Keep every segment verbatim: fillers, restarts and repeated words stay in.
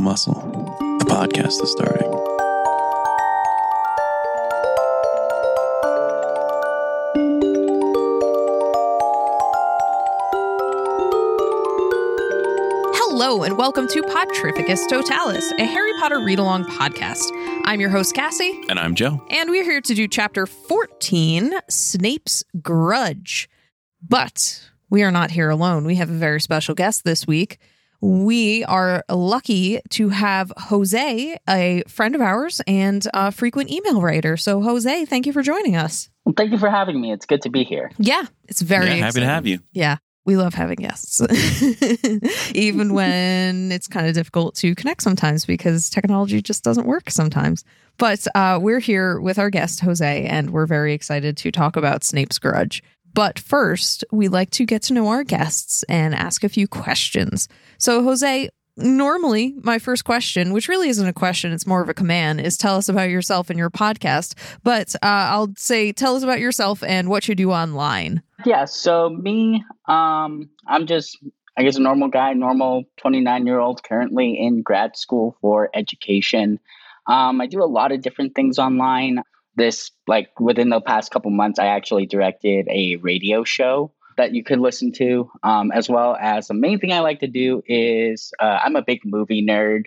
muscle. The podcast is starting. Hello and welcome to Podtrificus Totalis, a Harry Potter read-along podcast. I'm your host, Cassie. And I'm Joe. And we're here to do Chapter fourteen, Snape's Grudge. But we are not here alone. We have a very special guest this week. We are lucky to have Jose, a friend of ours and a frequent email writer. So, Jose, thank you for joining us. Well, thank you for having me. It's good to be here. Yeah, it's very yeah, happy exciting. to have you. Yeah. We love having guests, even when it's kind of difficult to connect sometimes because technology just doesn't work sometimes. But uh, we're here with our guest, Jose, and we're very excited to talk about Snape's Grudge. But first, we like to get to know our guests and ask a few questions. So, Jose, normally my first question, which really isn't a question, it's more of a command, is tell us about yourself and your podcast. But uh, I'll say, tell us about yourself and what you do online. Yeah, so me, um, I'm just, I guess, a normal guy, normal twenty-nine-year-old, currently in grad school for education. Um, I do a lot of different things online. This, like, within the past couple months, I actually directed a radio show that you could listen to, um, as well as the main thing I like to do is uh, I'm a big movie nerd.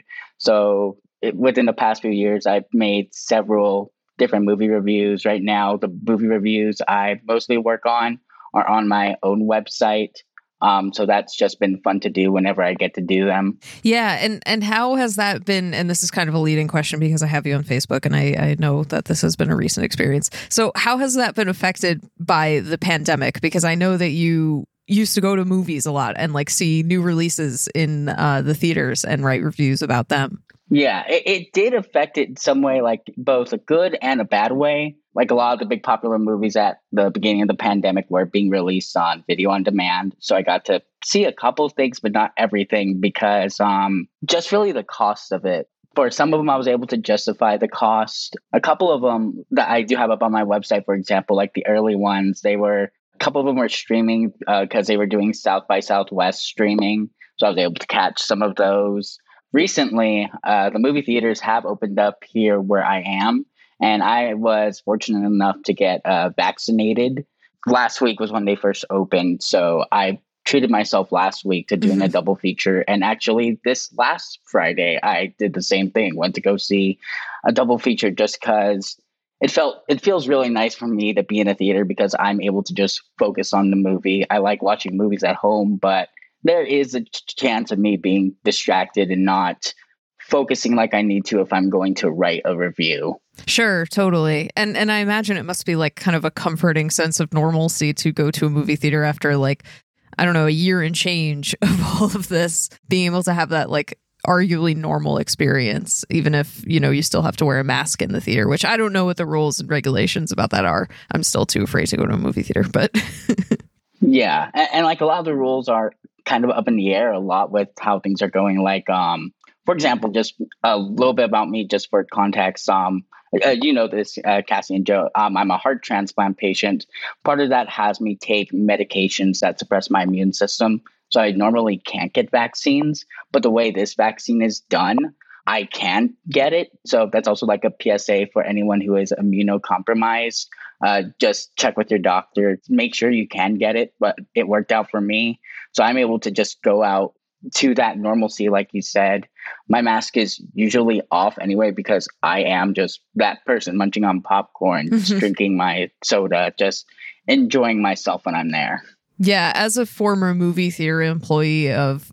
So it, within the past few years, I've made several different movie reviews. Right now, the movie reviews I mostly work on are on my own website. Um, so that's just been fun to do whenever I get to do them. Yeah. And, and how has that been? And this is kind of a leading question because I have you on Facebook and I, I know that this has been a recent experience. So how has that been affected by the pandemic? Because I know that you used to go to movies a lot and like see new releases in uh, the theaters and write reviews about them. Yeah, it, it did affect it in some way, like both a good and a bad way. Like a lot of the big popular movies at the beginning of the pandemic were being released on video on demand. So I got to see a couple of things, but not everything because um, just really the cost of it. For some of them, I was able to justify the cost. A couple of them that I do have up on my website, for example, like the early ones, they were, a couple of them were streaming because uh, they were doing South by Southwest streaming. So I was able to catch some of those. Recently, uh, the movie theaters have opened up here where I am, and I was fortunate enough to get uh, vaccinated. Last week was when they first opened, so I treated myself last week to doing mm-hmm. a double feature. And actually, this last Friday, I did the same thing. Went to go see a double feature just because it felt it feels really nice for me to be in a theater because I'm able to just focus on the movie. I like watching movies at home, but there is a chance of me being distracted and not focusing like I need to if I'm going to write a review. Sure, totally. And and I imagine it must be like kind of a comforting sense of normalcy to go to a movie theater after like, I don't know, a year and change of all of this, being able to have that like arguably normal experience, even if, you know, you still have to wear a mask in the theater, which I don't know what the rules and regulations about that are. I'm still too afraid to go to a movie theater, but... Yeah. And, and like a lot of the rules are kind of up in the air a lot with how things are going. Like, um, for example, just a little bit about me, just for context. Um, uh, you know this, uh, Cassie and Joe. Um, I'm a heart transplant patient. Part of that has me take medications that suppress my immune system. So I normally can't get vaccines. But the way this vaccine is done, I can get it. So that's also like a P S A for anyone who is immunocompromised. Uh, just check with your doctor. Make sure you can get it. But it worked out for me. So I'm able to just go out to that normalcy, like you said. My mask is usually off anyway because I am just that person munching on popcorn, just drinking my soda, just enjoying myself when I'm there. Yeah, as a former movie theater employee of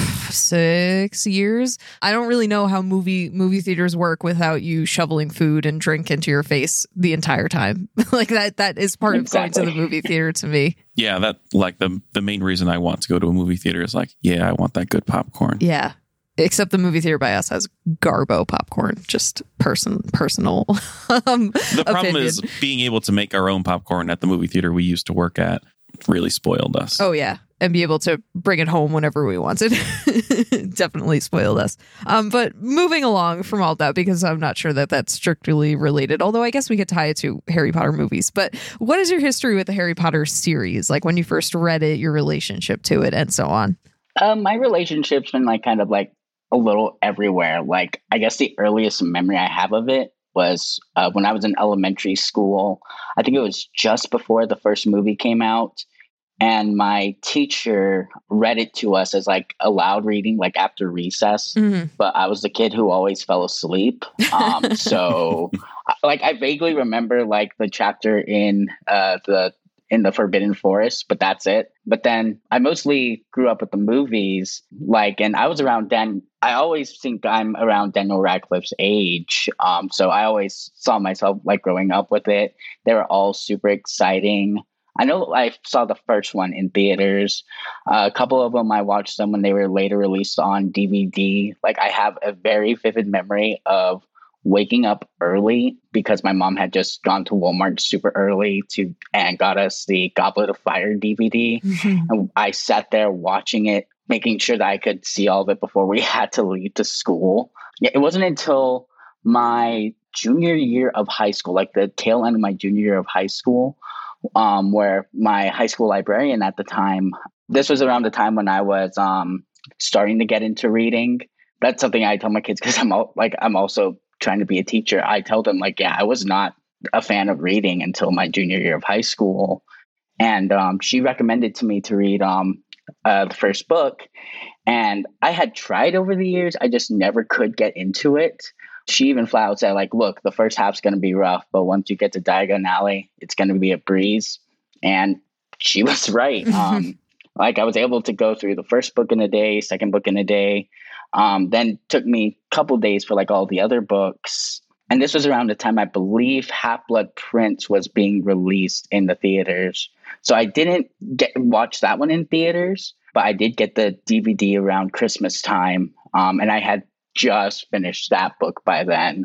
six years, I don't really know how movie movie theaters work without you shoveling food and drink into your face the entire time. Like that that is part exactly. of going to the movie theater to me. Yeah, that like the the main reason I want to go to a movie theater is like, yeah, I want that good popcorn. Yeah. Except the movie theater by us has Garbo popcorn, just person personal. um, the problem opinion. is being able to make our own popcorn at the movie theater we used to work at really spoiled us. Oh, yeah. And be able to bring it home whenever we wanted. Definitely spoiled us. Um, but moving along from all that, because I'm not sure that that's strictly related, although I guess we could tie it to Harry Potter movies. But what is your history with the Harry Potter series? Like when you first read it, your relationship to it, and so on? Um, my relationship's been like kind of like a little everywhere. Like, I guess the earliest memory I have of it was uh, when I was in elementary school. I think it was just before the first movie came out. And my teacher read it to us as like a loud reading, like after recess. Mm-hmm. But I was the kid who always fell asleep. Um, so like I vaguely remember like the chapter in uh, the in the Forbidden Forest, but that's it. But then I mostly grew up with the movies, like, and I was around Dan. I always think I'm around Daniel Radcliffe's age. Um, so I always saw myself like growing up with it. They were all super exciting. I know I saw the first one in theaters. Uh, a couple of them, I watched them when they were later released on D V D. Like, I have a very vivid memory of waking up early because my mom had just gone to Walmart super early to and got us the Goblet of Fire D V D. Mm-hmm. And I sat there watching it, making sure that I could see all of it before we had to leave to school. Yeah, it wasn't until my junior year of high school, like the tail end of my junior year of high school, um, where my high school librarian at the time, this was around the time when I was um, starting to get into reading. That's something I tell my kids because I'm all, like I'm also trying to be a teacher. I tell them like, yeah, I was not a fan of reading until my junior year of high school, and um, she recommended to me to read um, uh, the first book, and I had tried over the years. I just never could get into it. She even flat out said, like, look, the first half's going to be rough, but once you get to Diagon Alley, it's going to be a breeze. And she was right. um, like, I was able to go through the first book in a day, second book in a day. Um, then took me a couple days for, like, all the other books. And this was around the time, I believe, Half-Blood Prince was being released in the theaters. So I didn't get watch that one in theaters, but I did get the D V D around Christmas time. Um, and I had just finished that book by then.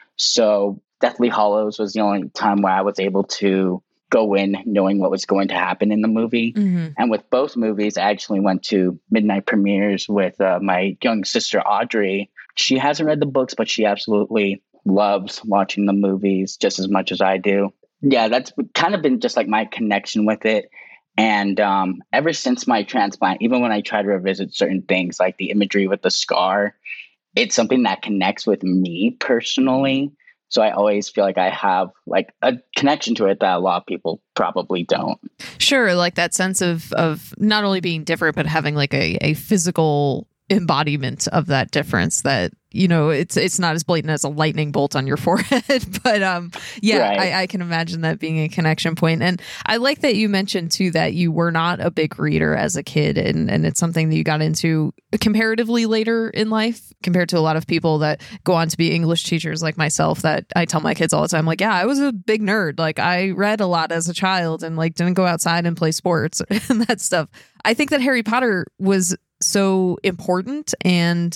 So Deathly Hallows was the only time where I was able to go in knowing what was going to happen in the movie. Mm-hmm. And with both movies, I actually went to midnight premieres with uh, my young sister, Audrey. She hasn't read the books, but she absolutely loves watching the movies just as much as I do. Yeah, that's kind of been just like my connection with it. And um, ever since my transplant, even when I try to revisit certain things like the imagery with the scar, it's something that connects with me personally. So I always feel like I have like a connection to it that a lot of people probably don't. Sure. Like that sense of, of not only being different, but having like a, a physical embodiment of that difference that, you know, it's it's not as blatant as a lightning bolt on your forehead. But um, yeah, right. I, I can imagine that being a connection point. And I like that you mentioned, too, that you were not a big reader as a kid. And, and it's something that you got into comparatively later in life compared to a lot of people that go on to be English teachers like myself, that I tell my kids all the time, like, yeah, I was a big nerd. Like, I read a lot as a child and like didn't go outside and play sports and that stuff. I think that Harry Potter was so important and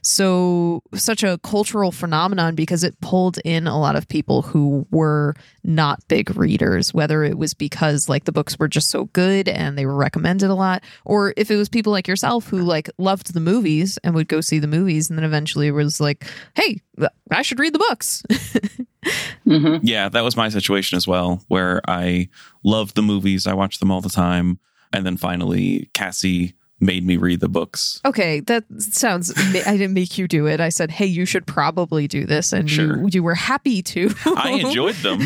so such a cultural phenomenon because it pulled in a lot of people who were not big readers, whether it was because like the books were just so good and they were recommended a lot, or if it was people like yourself who like loved the movies and would go see the movies and then eventually was like, hey, I should read the books. Mm-hmm. Yeah, that was my situation as well, where I loved the movies. I watched them all the time. And then finally, Cassie made me read the books. Okay, that sounds... I didn't make you do it. I said, hey, you should probably do this. And sure. you, you were happy to. I enjoyed them.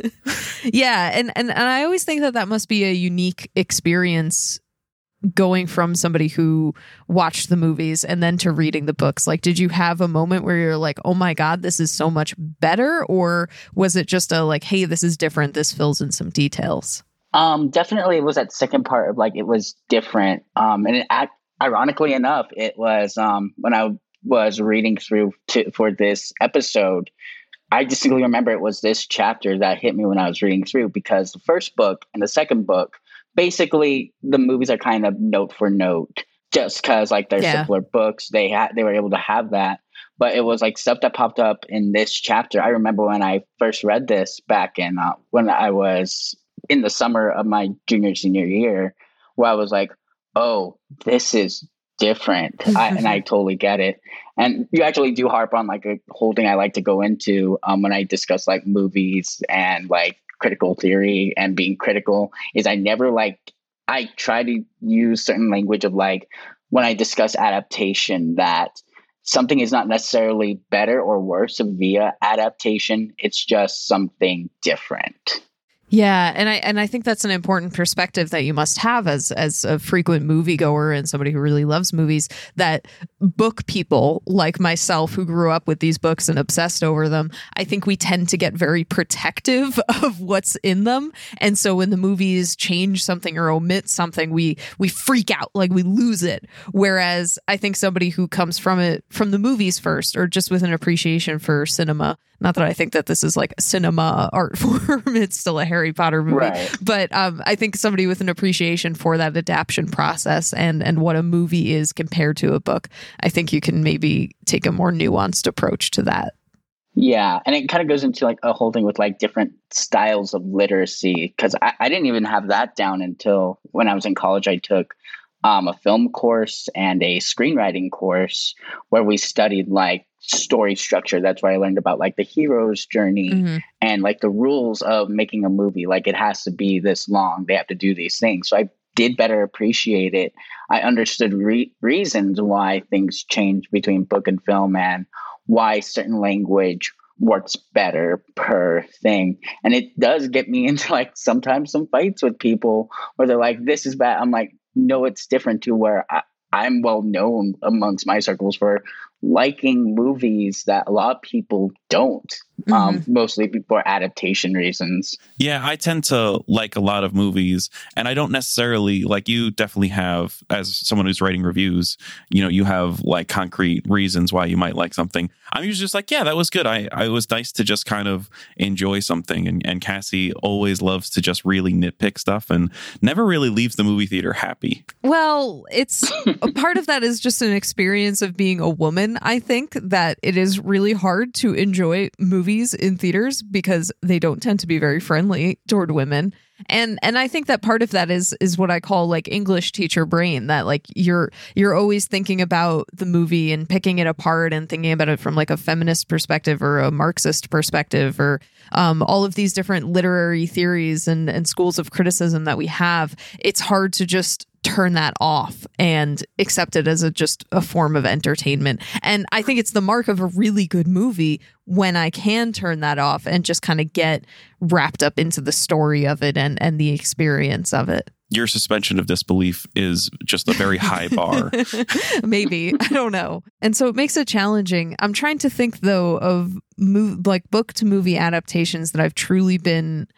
Yeah, and, and, and I always think that that must be a unique experience going from somebody who watched the movies and then to reading the books. Like, did you have a moment where you're like, oh my God, this is so much better? Or was it just a like, hey, this is different. This fills in some details? Um, definitely it was that second part of like, it was different. Um, and it, ironically enough, it was um, when I was reading through to, for this episode, I distinctly remember it was this chapter that hit me when I was reading through, because the first book and the second book, basically the movies are kind of note for note, just because like they're yeah. simpler books. They had, they were able to have that. But it was like stuff that popped up in this chapter. I remember when I first read this back in uh, when I was in the summer of my junior, senior year, where I was like, oh, this is different. I, and I totally get it. And you actually do harp on like a whole thing I like to go into um, when I discuss like movies and like critical theory and being critical is I never like, I try to use certain language of like, when I discuss adaptation, that something is not necessarily better or worse via adaptation. It's just something different. Yeah, and I and I think that's an important perspective that you must have as as a frequent moviegoer and somebody who really loves movies, that book people like myself who grew up with these books and obsessed over them, I think we tend to get very protective of what's in them. And so when the movies change something or omit something, we we freak out, like we lose it. Whereas I think somebody who comes from it from the movies first, or just with an appreciation for cinema, not that I think that this is like a cinema art form, it's still a Harry Potter movie. Right. But um, I think somebody with an appreciation for that adaptation process and, and what a movie is compared to a book, I think you can maybe take a more nuanced approach to that. Yeah. And it kind of goes into like a whole thing with like different styles of literacy, because I, I didn't even have that down until when I was in college. I took um, a film course and a screenwriting course where we studied like story structure. That's where I learned about like the hero's journey mm-hmm. and like the rules of making a movie. Like it has to be this long. They have to do these things. So I did better appreciate it. I understood re- reasons why things change between book and film and why certain language works better per thing. And it does get me into like sometimes some fights with people where they're like, this is bad. I'm like, no, it's different to where I, I'm well known amongst my circles for liking movies that a lot of people don't, mm-hmm. um, mostly for adaptation reasons. Yeah, I tend to like a lot of movies, and I don't necessarily, like you definitely have, as someone who's writing reviews, you know, you have like concrete reasons why you might like something. I'm usually just like, yeah, that was good. I, I it was nice to just kind of enjoy something. And, and Cassie always loves to just really nitpick stuff and never really leaves the movie theater happy. Well, it's a part of that is just an experience of being a woman. I think that it is really hard to enjoy movies in theaters because they don't tend to be very friendly toward women. And and I think that part of that is is what I call like English teacher brain, that like you're you're always thinking about the movie and picking it apart and thinking about it from like a feminist perspective or a Marxist perspective, or um, all of these different literary theories and, and schools of criticism that we have. It's hard to just turn that off and accept it as a just a form of entertainment. And I think it's the mark of a really good movie when I can turn that off and just kind of get wrapped up into the story of it and, and the experience of it. Your suspension of disbelief is just a very high bar. Maybe. I don't know. And so it makes it challenging. I'm trying to think, though, of move, like book to movie adaptations that I've truly been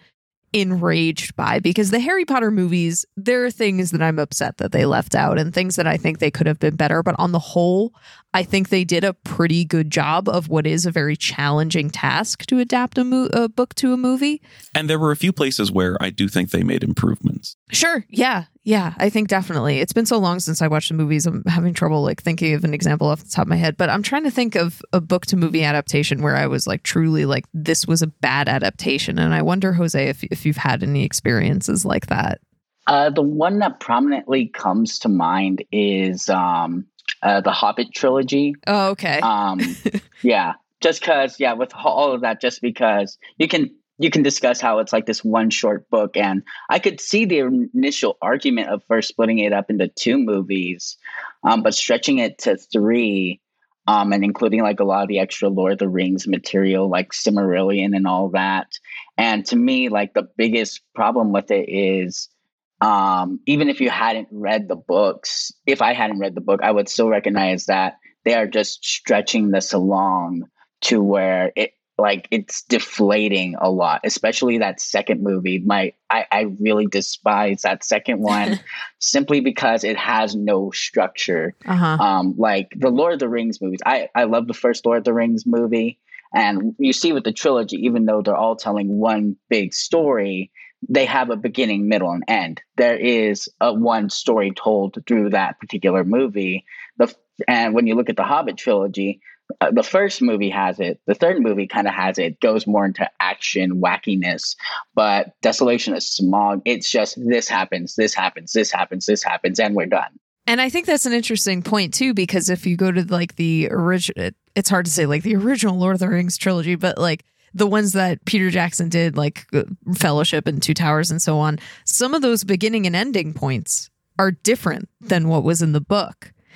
enraged by, because the Harry Potter movies, there are things that I'm upset that they left out and things that I think they could have been better. But on the whole, I think they did a pretty good job of what is a very challenging task to adapt a, mo- a book to a movie. And there were a few places where I do think they made improvements. Sure. Yeah. Yeah, I think definitely. It's been so long since I watched the movies. I'm having trouble like thinking of an example off the top of my head, but I'm trying to think of a book to movie adaptation where I was like truly like, this was a bad adaptation. And I wonder, Jose, if if you've had any experiences like that. Uh, the one that prominently comes to mind is um, uh, the Hobbit trilogy. Oh, okay. um, yeah, just because, yeah, with all of that, just because you can you can discuss how it's like this one short book. And I could see the initial argument of first splitting it up into two movies, um, but stretching it to three, um, and including like a lot of the extra Lord of the Rings material, like Silmarillion and all that. And to me, like the biggest problem with it is, um, even if you hadn't read the books, if I hadn't read the book, I would still recognize that they are just stretching this along to where it, like it's deflating a lot, especially that second movie. My, I, I really despise that second one simply because it has no structure. Uh-huh. Um, like the Lord of the Rings movies. I, I love the first Lord of the Rings movie. And you see with the trilogy, even though they're all telling one big story, they have a beginning, middle, and end. There is a one story told through that particular movie. The, and when you look at the Hobbit trilogy, Uh, the first movie has it. The third movie kind of has it. Goes more into action, wackiness. But Desolation of Smaug, it's just this happens, this happens, this happens, this happens, and we're done. And I think that's an interesting point, too, because if you go to like the original, it's hard to say like the original Lord of the Rings trilogy, but like the ones that Peter Jackson did, like Fellowship and Two Towers and so on, some of those beginning and ending points are different than what was in the book.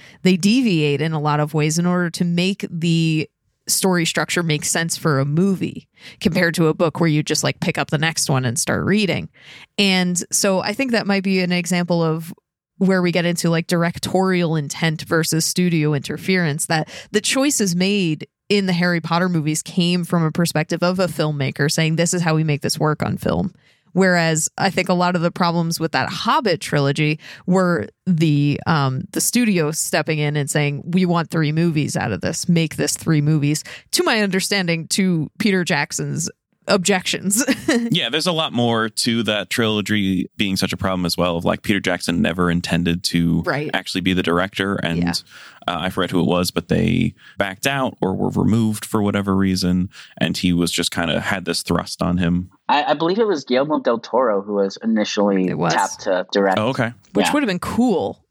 they deviate in a lot of ways in order to make the story structure make sense for a movie compared to a book where you just like pick up the next one and start reading. And so I think that might be an example of where we get into like directorial intent versus studio interference, that the choices made in the Harry Potter movies came from a perspective of a filmmaker saying, this is how we make this work on film. Whereas I think a lot of the problems with that Hobbit trilogy were the um, the studio stepping in and saying, we want three movies out of this, make this three movies, to my understanding, to Peter Jackson's objections. Yeah, there's a lot more to that trilogy being such a problem as well. Of like Peter Jackson never intended to right. actually be the director, and yeah. uh, I forget who it was, but they backed out or were removed for whatever reason, and he was just kind of had this thrust on him. I, I believe it was Guillermo del Toro who was initially was. tapped to direct. Oh, okay, which yeah. would have been cool.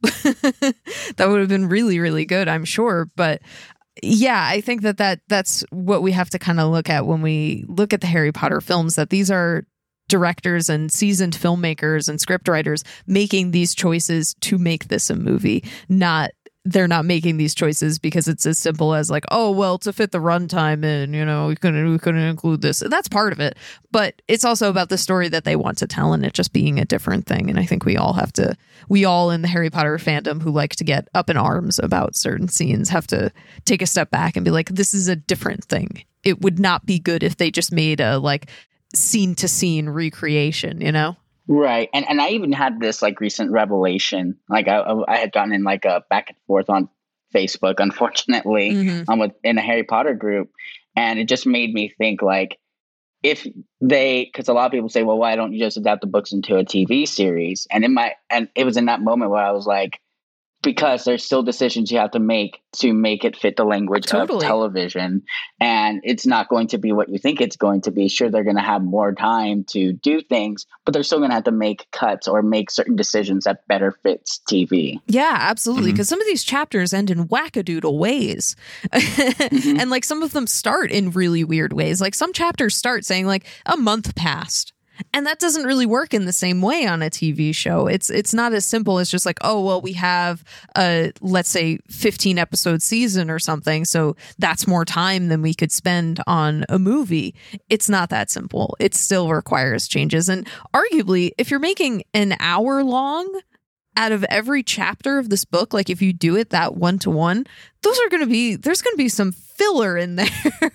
That would have been really, really good, I'm sure, but. Yeah, I think that, that that's what we have to kind of look at when we look at the Harry Potter films, that these are directors and seasoned filmmakers and scriptwriters making these choices to make this a movie. Not they're not making these choices because it's as simple as like, oh, well, to fit the runtime in, you know, we couldn't, we couldn't include this. That's part of it. But it's also about the story that they want to tell and it just being a different thing. And I think we all have to, we all in the Harry Potter fandom who like to get up in arms about certain scenes have to take a step back and be like, this is a different thing. It would not be good if they just made a like scene to scene recreation, you know? Right. And and I even had this like recent revelation. Like I I had gotten in like a back and forth on Facebook, unfortunately, mm-hmm. um, with, in a Harry Potter group. And it just made me think like, if they, because a lot of people say, well, why don't you just adapt the books into a T V series? And in my, and it was in that moment where I was like, because there's still decisions you have to make to make it fit the language totally. of television. And it's not going to be what you think it's going to be. Sure, they're going to have more time to do things, but they're still going to have to make cuts or make certain decisions that better fits T V. Yeah, absolutely. Because Mm-hmm. some of these chapters end in wackadoodle ways. mm-hmm. And like some of them start in really weird ways. Like some chapters start saying like a month passed. And that doesn't really work in the same way on a T V show. It's it's not as simple as just like, oh, well, we have a, let's say, fifteen episode season or something. So that's more time than we could spend on a movie. It's not that simple. It still requires changes. And arguably, if you're making an hour long out of every chapter of this book, like if you do it that one to one, those are going to be, there's going to be some filler in there.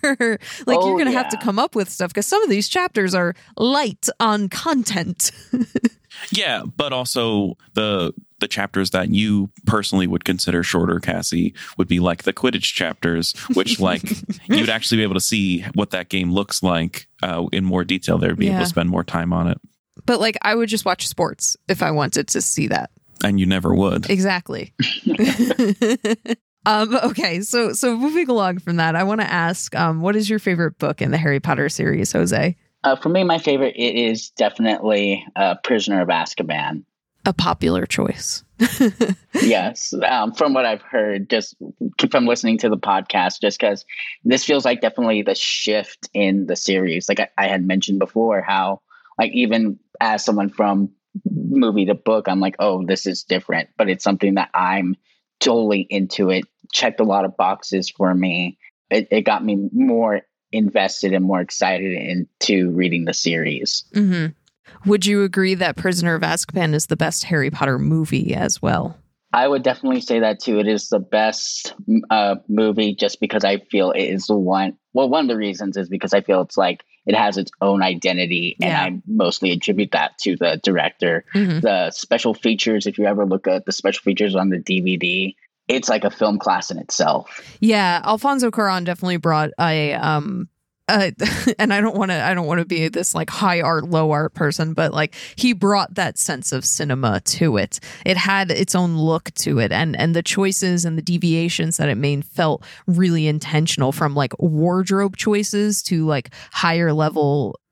like oh, you're going to yeah. have to come up with stuff because some of these chapters are light on content. Yeah, but also the the chapters that you personally would consider shorter, Cassie, would be like the Quidditch chapters, which like you'd actually be able to see what that game looks like uh, in more detail there, be yeah. able to spend more time on it. But like I would just watch sports if I wanted to see that. And you never would. Exactly. um, okay, so so moving along from that, I want to ask, um, what is your favorite book in the Harry Potter series, Jose? Uh, for me, my favorite, it is definitely uh, Prisoner of Azkaban. A popular choice. Yes. Um, from what I've heard, just from listening to the podcast, just because this feels like definitely the shift in the series. Like I, I had mentioned before, how like even as someone from movie to book, I'm like, oh, this is different, but it's something that I'm totally into. It checked a lot of boxes for me. It, it got me more invested and more excited into reading the series. Mm-hmm. Would you agree that Prisoner of Azkaban is the best Harry Potter movie as well? I would definitely say that too. It is the best uh, movie just because I feel it is the one. Well, one of the reasons is because I feel it's like it has its own identity, and yeah. I mostly attribute that to the director. Mm-hmm. The special features, if you ever look at the special features on the D V D, it's like a film class in itself. Yeah, Alfonso Cuarón definitely brought a um uh and I don't want to I don't want to be this like high art low art person, but like he brought that sense of cinema to it. It had its own look to it, and and the choices and the deviations that it made felt really intentional, from like wardrobe choices to like higher level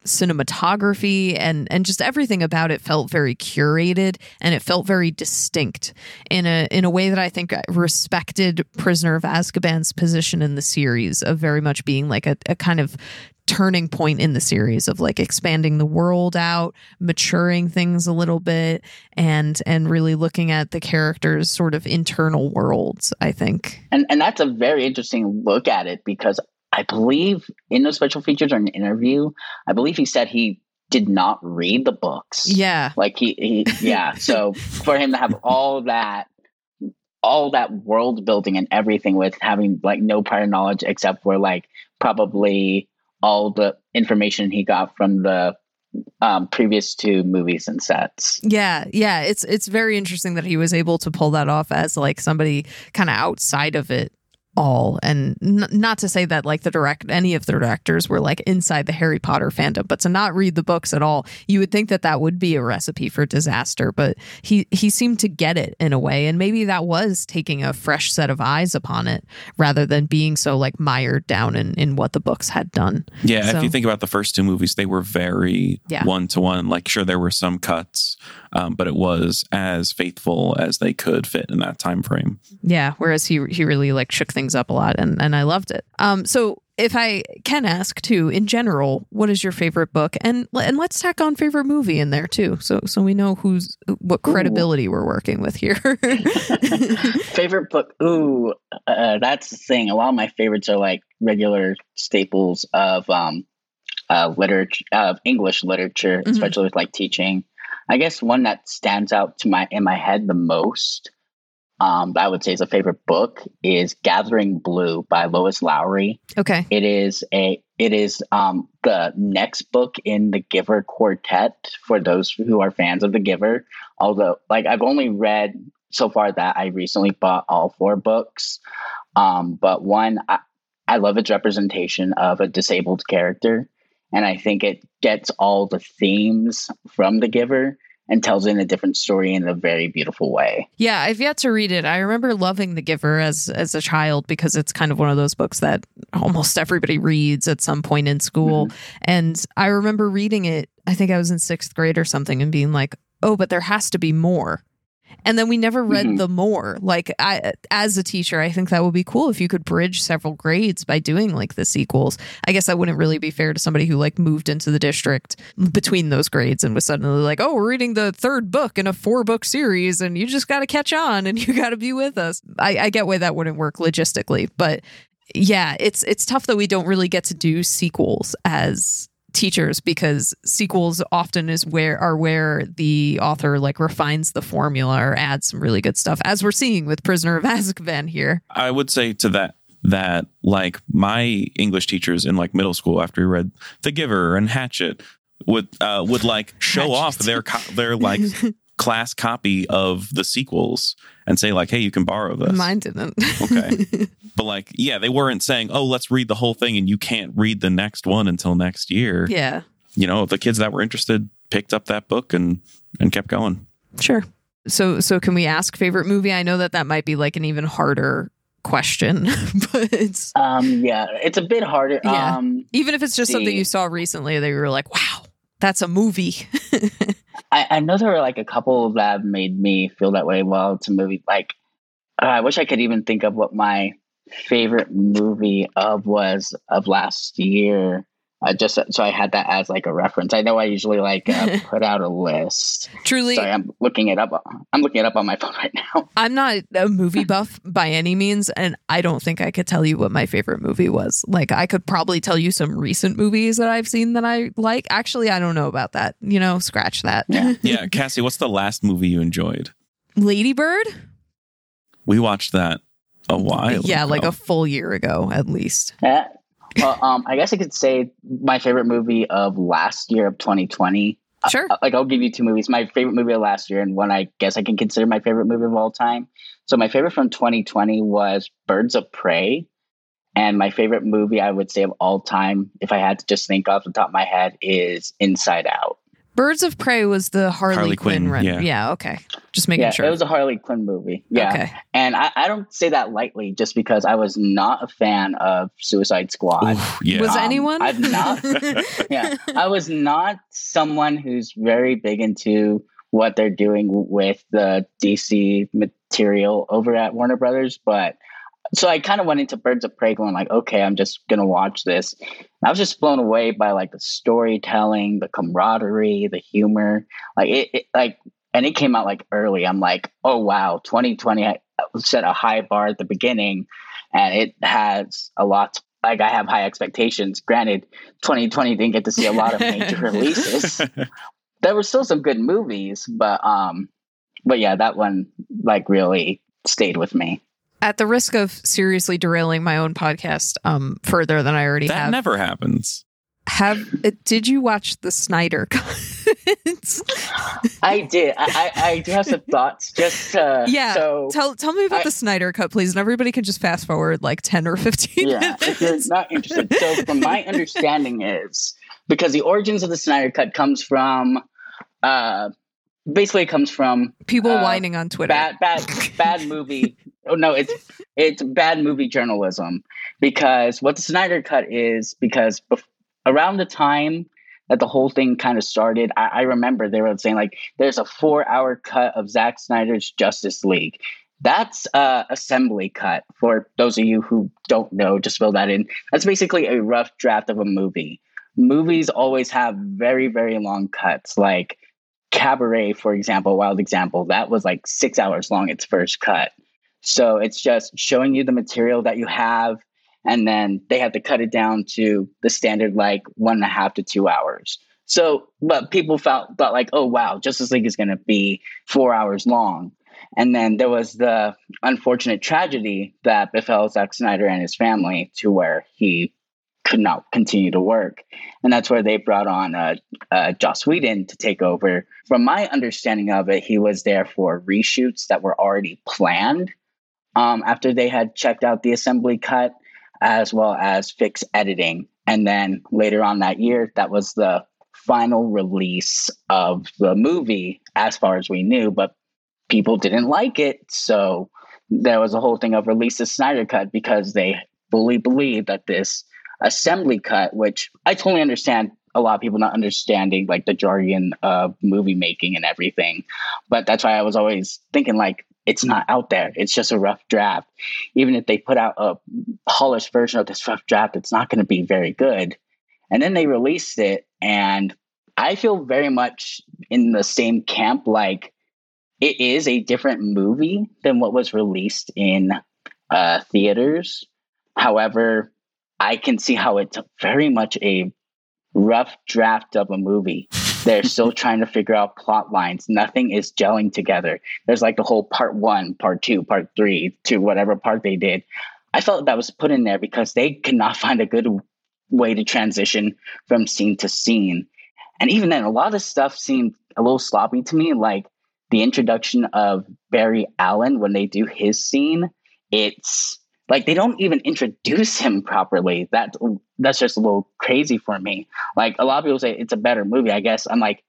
cinematography and and just everything about it felt very curated, and it felt very distinct in a in a way that I think respected Prisoner of Azkaban's position in the series of very much being like a, a kind of turning point in the series of like expanding the world out, maturing things a little bit, and and really looking at the characters' sort of internal worlds, I think. And and that's a very interesting look at it, because I believe in those special features or an interview, I believe he said he did not read the books. Yeah. Like he, he yeah. So for him to have all that, all that world building and everything with having like no prior knowledge except for like probably all the information he got from the um, previous two movies and sets. Yeah, yeah. It's it's very interesting that he was able to pull that off as like somebody kind of outside of it all. And n- not to say that like the direct any of the directors were like inside the Harry Potter fandom, but to not read the books at all, you would think that that would be a recipe for disaster. But he he seemed to get it in a way, and maybe that was taking a fresh set of eyes upon it rather than being so like mired down in in what the books had done. Yeah, so, if you think about the first two movies, they were very yeah. one to one. Like, sure, there were some cuts, um, but it was as faithful as they could fit in that time frame. Yeah, whereas he he really like shook things up a lot, and and I loved it. Um, so if I can ask too, in general, what is your favorite book, and and let's tack on favorite movie in there too, so so we know who's what credibility Ooh. We're working with here. Favorite book? Ooh, uh, that's the thing. A lot of my favorites are like regular staples of um, uh, literature, of English literature, mm-hmm. especially with like teaching. I guess one that stands out to my in my head the most, um, that I would say is a favorite book, is Gathering Blue by Lois Lowry. Okay. It is a it is um, the next book in the Giver quartet for those who are fans of the Giver. Although, like, I've only read so far that I recently bought all four books. Um, but one, I, I love its representation of a disabled character. And I think it gets all the themes from the Giver and tells in a different story in a very beautiful way. Yeah, I've yet to read it. I remember loving The Giver as as a child because it's kind of one of those books that almost everybody reads at some point in school. Mm-hmm. And I remember reading it, I think I was in sixth grade or something, and being like, oh, but there has to be more. And then we never read mm-hmm. the more. Like, I, as a teacher, I think that would be cool if you could bridge several grades by doing like the sequels. I guess that wouldn't really be fair to somebody who like moved into the district between those grades and was suddenly like, oh, we're reading the third book in a four book series and you just got to catch on and you got to be with us. I, I get why that wouldn't work logistically, but yeah, it's it's tough that we don't really get to do sequels as teachers, because sequels often is where are where the author like refines the formula or adds some really good stuff, as we're seeing with Prisoner of Azkaban here. I would say to that that like my English teachers in like middle school, after we read The Giver and Hatchet, would uh, would like show Hatchet. off their co- their like class copy of the sequels and say like, hey, you can borrow this. Mine didn't. Okay. But like, yeah, they weren't saying, oh, let's read the whole thing and you can't read the next one until next year. Yeah. You know, the kids that were interested picked up that book and, and kept going. Sure. So, so can we ask favorite movie? I know that that might be like an even harder question, but it's... Um, yeah, it's a bit harder. Yeah. Um, even if it's just the, something you saw recently that you were like, wow, that's a movie. I, I know there were like a couple that made me feel that way. Well, it's a movie like, uh, I wish I could even think of what my favorite movie of was of last year. Uh, just so I had that as like a reference. I know I usually like uh, put out a list. Truly, sorry, I'm looking it up. I'm looking it up on my phone right now. I'm not a movie buff by any means, and I don't think I could tell you what my favorite movie was. Like, I could probably tell you some recent movies that I've seen that I like. Actually, I don't know about that. You know, scratch that. Yeah, yeah. Cassie, what's the last movie you enjoyed? Lady Bird. We watched that a while. Yeah, ago. like a full year ago, at least. Yeah. Well, um, I guess I could say my favorite movie of last year of twenty twenty. Sure. Uh, like, I'll give you two movies. My favorite movie of last year and one I guess I can consider my favorite movie of all time. So my favorite from twenty twenty was Birds of Prey. And my favorite movie I would say of all time, if I had to just think off the top of my head, is Inside Out. Birds of Prey was the Harley, Harley Quinn, Quinn, run. yeah. Yeah, okay. Just making Yeah, sure. it was a Harley Quinn movie. Yeah. Okay. And I, I don't say that lightly just because I was not a fan of Suicide Squad. Oof, yeah. Was Um, anyone? I've not. Yeah. I was not someone who's very big into what they're doing with the D C material over at Warner Brothers, but so I kind of went into Birds of Prey going like, okay, I'm just going to watch this. And I was just blown away by like the storytelling, the camaraderie, the humor, like it, it like, and it came out like early. I'm like, oh, wow, twenty twenty set a high bar at the beginning and it has a lot. To, like I have high expectations. Granted, twenty twenty didn't get to see a lot of major releases. There were still some good movies, but, um, but yeah, that one like really stayed with me. At the risk of seriously derailing my own podcast um, further than I already that have. never happens. Have uh, did you watch the Snyder Cut? I did. I, I, I do have some thoughts. Just uh, yeah. So tell tell me about I, the Snyder Cut, please, and everybody can just fast forward like ten or fifteen. Yeah, minutes. if you're not interested. So, from my understanding is because the origins of the Snyder Cut comes from, uh, basically it comes from people uh, whining on Twitter. Bad, bad, bad movie. Oh no, it's it's bad movie journalism because what the Snyder Cut is because bef- around the time that the whole thing kind of started, I, I remember they were saying like there's a four hour cut of Zack Snyder's Justice League. That's a assembly cut. For those of you who don't know, just fill that in. That's basically a rough draft of a movie. Movies always have very, very long cuts. Like Cabaret, for example, wild example, that was like six hours long, its first cut. So it's just showing you the material that you have, and then they have to cut it down to the standard like one and a half to two hours. So, but people felt thought like, oh wow, Justice League is going to be four hours long. And then there was the unfortunate tragedy that befell Zack Snyder and his family to where he could not continue to work. And that's where they brought on uh, uh, Joss Whedon to take over. From my understanding of it, he was there for reshoots that were already planned um, after they had checked out the assembly cut, as well as fix editing. And then later on that year, that was the final release of the movie as far as we knew, but people didn't like it. So there was a whole thing of release the Snyder Cut because they fully believed that this assembly cut, which I totally understand a lot of people not understanding like the jargon of movie making and everything. But that's why I was always thinking like, it's not out there. It's just a rough draft. Even if they put out a polished version of this rough draft, it's not going to be very good. And then they released it. And I feel very much in the same camp. Like it is a different movie than what was released in uh, theaters. However, I can see how it's very much a rough draft of a movie. They're still trying to figure out plot lines. Nothing is gelling together. There's like the whole part one, part two, part three, to whatever part they did. I felt that was put in there because they could not find a good way to transition from scene to scene. And even then, a lot of the stuff seemed a little sloppy to me, like the introduction of Barry Allen when they do his scene. It's like they don't even introduce him properly. That that's just a little crazy for me. Like a lot of people say it's a better movie. I guess I'm like,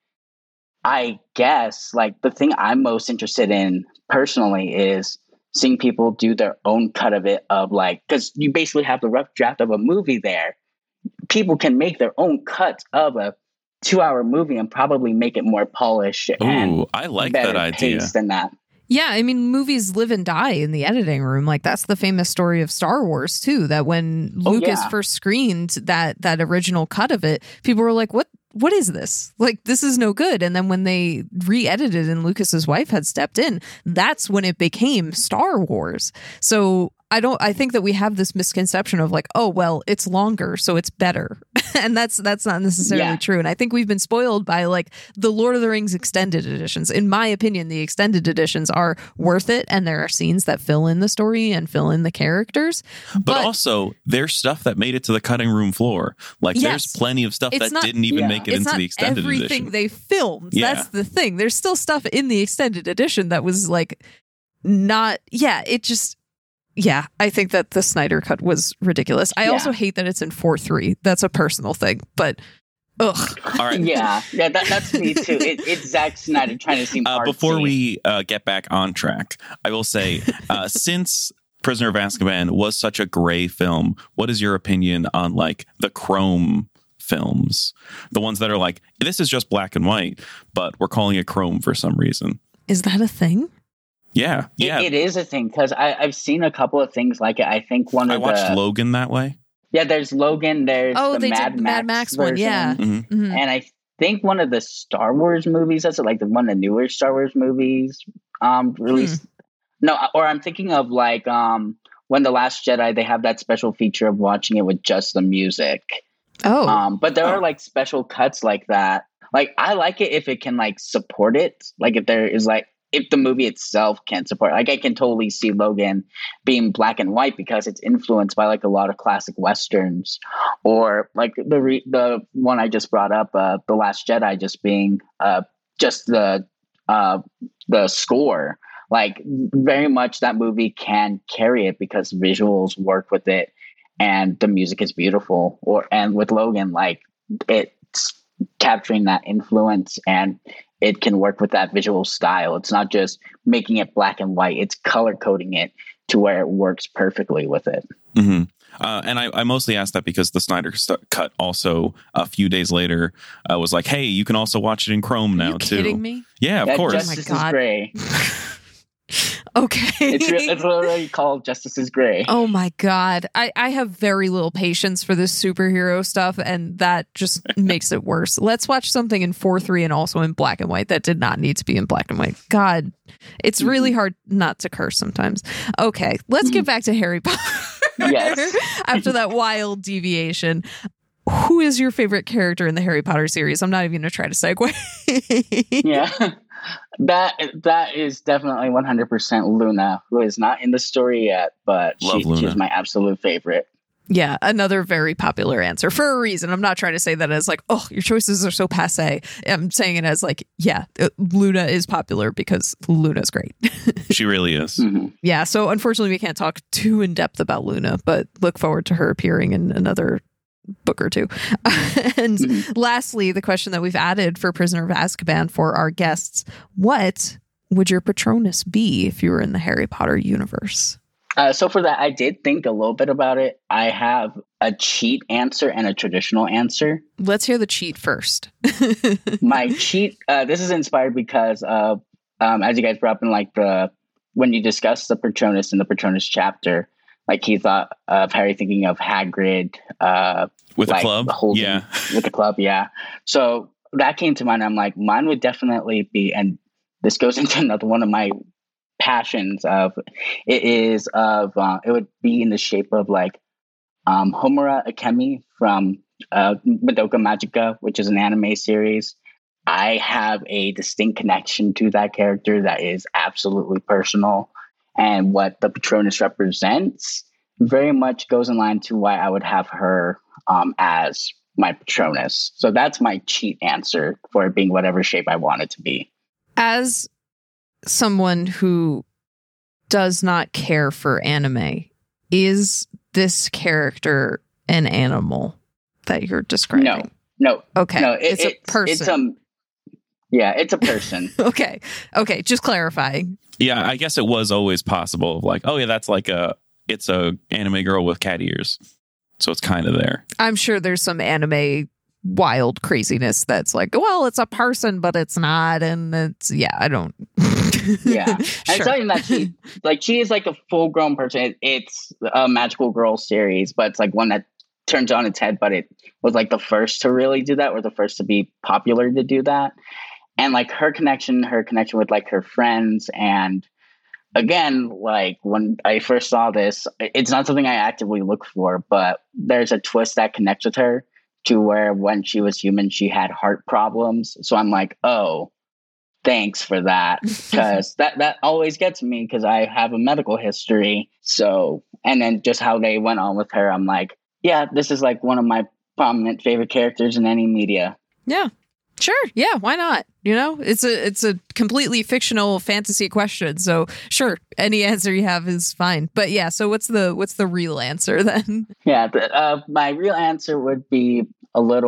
I guess like the thing I'm most interested in personally is seeing people do their own cut of it. Of like, because you basically have the rough draft of a movie there. People can make their own cuts of a two-hour movie and probably make it more polished. Ooh, and I like better that idea. taste than that. Yeah, I mean, movies live and die in the editing room. Like that's the famous story of Star Wars too. That when Lucas oh, yeah. first screened that that original cut of it, people were like, "What? What is this? Like, this is no good." And then when they re-edited and Lucas's wife had stepped in, that's when it became Star Wars. So I don't. I think that we have this misconception of like, oh well, it's longer, so it's better, and that's that's not necessarily yeah. true. And I think we've been spoiled by like the Lord of the Rings extended editions. In my opinion, the extended editions are worth it, and there are scenes that fill in the story and fill in the characters. But, But, also, there's stuff that made it to the cutting room floor. Like, Yes. there's plenty of stuff It's that not- didn't even yeah. make it it's into not the extended everything edition. they filmed. Yeah. That's the thing. There's still stuff in the extended edition that was like not. Yeah, it just. Yeah, I think that the Snyder Cut was ridiculous. I Yeah. also hate that it's in four three. That's a personal thing, but Ugh. All right. Yeah, yeah, that, that's me too. It, it's Zack Snyder trying to seem Uh, artsy. before we uh, get back on track, I will say, uh, since Prisoner of Azkaban was such a gray film, what is your opinion on like the chrome films? The ones that are like, this is just black and white, but we're calling it chrome for some reason. Is that a thing? Yeah. It, Yeah. it is a thing because I've seen a couple of things like it. I think one I of watched the Logan that way. yeah, there's Logan. There's Oh, the they Mad did Max, Mad Max one, version, yeah. Mhm. Mhm. and I think one of the Star Wars movies. That's like the one of the newer Star Wars movies um, released. Hmm. No, or I'm thinking of like um, when The Last Jedi. They have that special feature of watching it with just the music. Oh, Um, but there Oh. are like special cuts like that. Like I like it if it can like support it. Like if there is like if the movie itself can support. Like I can totally see Logan being black and white because it's influenced by like a lot of classic westerns, or like the re- the one I just brought up, uh, The Last Jedi, just being uh just the uh the score. Like very much that movie can carry it because visuals work with it and the music is beautiful. Or and with Logan, like it's capturing that influence and it can work with that visual style. It's not just making it black and white, it's color coding it to where it works perfectly with it. Mm-hmm. Uh, and I, I mostly asked that because the Snyder st- cut also a few days later uh, was like, hey, you can also watch it in Chrome now are you too. kidding me? Yeah, of Yeah, course. Justice Oh my is God. Gray. Okay. It's, re- it's literally called Justice is Gray. Oh my God. I, I have very little patience for this superhero stuff, and that just makes it worse. Let's watch something in four three and also in black and white that did not need to be in black and white. God, it's really hard not to curse sometimes. Okay, let's get back to Harry Potter. Yes. After that wild deviation. Who is your favorite character in the Harry Potter series? I'm not even going to try to segue. Yeah. That that is definitely one hundred percent Luna, who is not in the story yet, but Love she, Luna. she's my absolute favorite. Yeah, another very popular answer for a reason. I'm not trying to say that as like, oh, your choices are so passe. I'm saying it as like, yeah, uh, Luna is popular because Luna's great. She really is. Mhm. Yeah, so unfortunately we can't talk too in depth about Luna, but look forward to her appearing in another book or two. And Mhm. lastly, the question that we've added for Prisoner of Azkaban for our guests: what would your Patronus be if you were in the Harry Potter universe? Uh, so for that, I did think a little bit about it. I have a cheat answer and a traditional answer. Let's hear the cheat first. My cheat, uh, this is inspired because of, um, as you guys brought up in like the, when you discussed the Patronus in the Patronus chapter, like he thought of Harry thinking of Hagrid, uh, With like a club? holding- Yeah. with the club. Yeah. So that came to mind. I'm like, mine would definitely be, and this goes into another one of my passions of it is of, uh, it would be in the shape of like, um, Homura Akemi from, uh, Madoka Magica, which is an anime series. I have a distinct connection to that character that is absolutely personal. And what the Patronus represents very much goes in line to why I would have her um, as my Patronus. So that's my cheat answer for it being whatever shape I want it to be. As someone who does not care for anime, is this character an animal that you're describing? No, no, Okay. no. It, it's a it's, person. It's a, yeah, it's a person. Okay. Okay. Just clarifying. Yeah, I guess it was always possible. Like, oh yeah, that's like a, it's a anime girl with cat ears. So it's kind of there. I'm sure there's some anime wild craziness that's like, well, it's a person, but it's not. And it's, yeah, I don't. Yeah. And Sure. it's not even that she, like, she is like a full grown person. It, it's a magical girl series, but it's like one that turns on its head, but it was like the first to really do that, or the first to be popular to do that. And like her connection, her connection with like her friends. And again, like when I first saw this, it's not something I actively look for, but there's a twist that connects with her to where when she was human, she had heart problems. So I'm like, oh, thanks for that. Because that, that always gets me because I have a medical history. So, and then just how they went on with her, I'm like, yeah, this is like one of my prominent favorite characters in any media. Yeah. Sure. Yeah. Why not? You know, it's a it's a completely fictional fantasy question. So sure, any answer you have is fine. But yeah. So what's the what's the real answer then? Yeah, the, uh, my real answer would be a little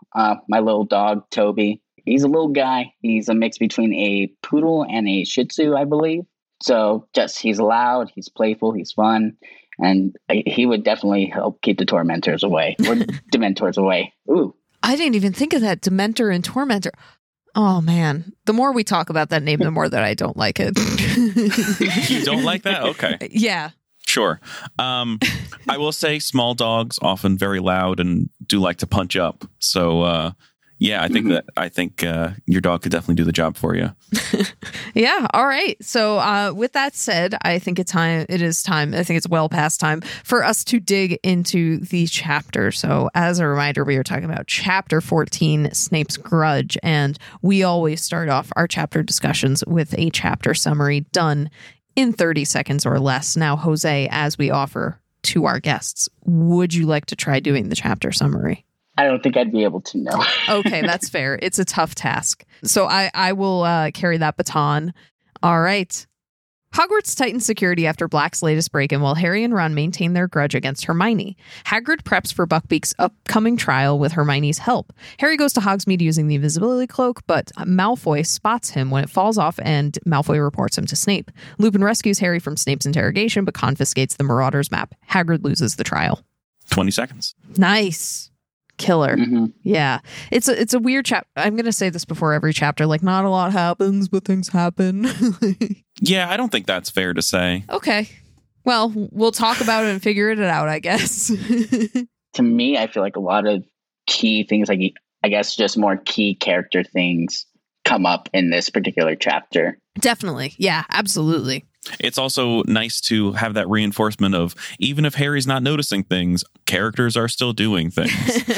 uh, my little dog, Toby. He's a little guy. He's a mix between a poodle and a Shih Tzu, I believe. So just he's loud, he's playful, he's fun, and he would definitely help keep the tormentors away or dementors away. Ooh. I didn't even think of that, Dementor and Tormentor. Oh, man. The more we talk about that name, the more that I don't like it. You don't like that? Okay. Yeah. Sure. Um, I will say small dogs often very loud and do like to punch up. So, uh, yeah, I think mm-hmm. that I think uh, your dog could definitely do the job for you. Yeah. All right. So uh, with that said, I think it's time. It is time. I think it's well past time for us to dig into the chapter. So as a reminder, we are talking about chapter fourteen, Snape's Grudge. And we always start off our chapter discussions with a chapter summary done in thirty seconds or less. Now, Jose, as we offer to our guests, would you like to try doing the chapter summary? I don't think I'd be able to, no. Okay, that's fair. It's a tough task. So I, I will uh, carry that baton. All right. Hogwarts tightens security after Black's latest break-in while Harry and Ron maintain their grudge against Hermione. Hagrid preps for Buckbeak's upcoming trial with Hermione's help. Harry goes to Hogsmeade using the invisibility cloak, but Malfoy spots him when it falls off and Malfoy reports him to Snape. Lupin rescues Harry from Snape's interrogation but confiscates the Marauders map. Hagrid loses the trial. twenty seconds. Nice. Killer. Mm-hmm. Yeah. It's a, it's a weird chapter. I'm going to say this before every chapter. Like, not a lot happens, but things happen. Yeah, I don't think that's fair to say. Okay. Well, we'll talk about it and figure it out, I guess. To me, I feel like a lot of key things, like I guess just more key character things come up in this particular chapter. Definitely. Yeah, absolutely. It's also nice to have that reinforcement of even if Harry's not noticing things, characters are still doing things.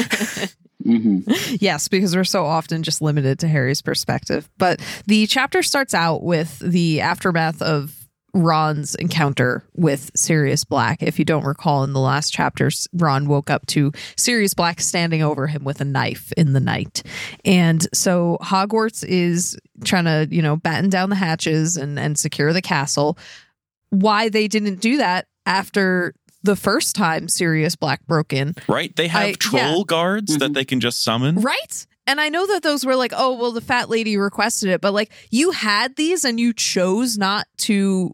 Mm-hmm. Yes, because we're so often just limited to Harry's perspective. But the chapter starts out with the aftermath of Ron's encounter with Sirius Black. If you don't recall, in the last chapters, Ron woke up to Sirius Black standing over him with a knife in the night. And so Hogwarts is trying to, you know, batten down the hatches and, and secure the castle. Why they didn't do that after the first time Sirius Black broke in. Right? They have I, troll yeah. guards Mm-hmm. that they can just summon. Right? And I know that those were like, oh, well, the fat lady requested it. But like, you had these and you chose not to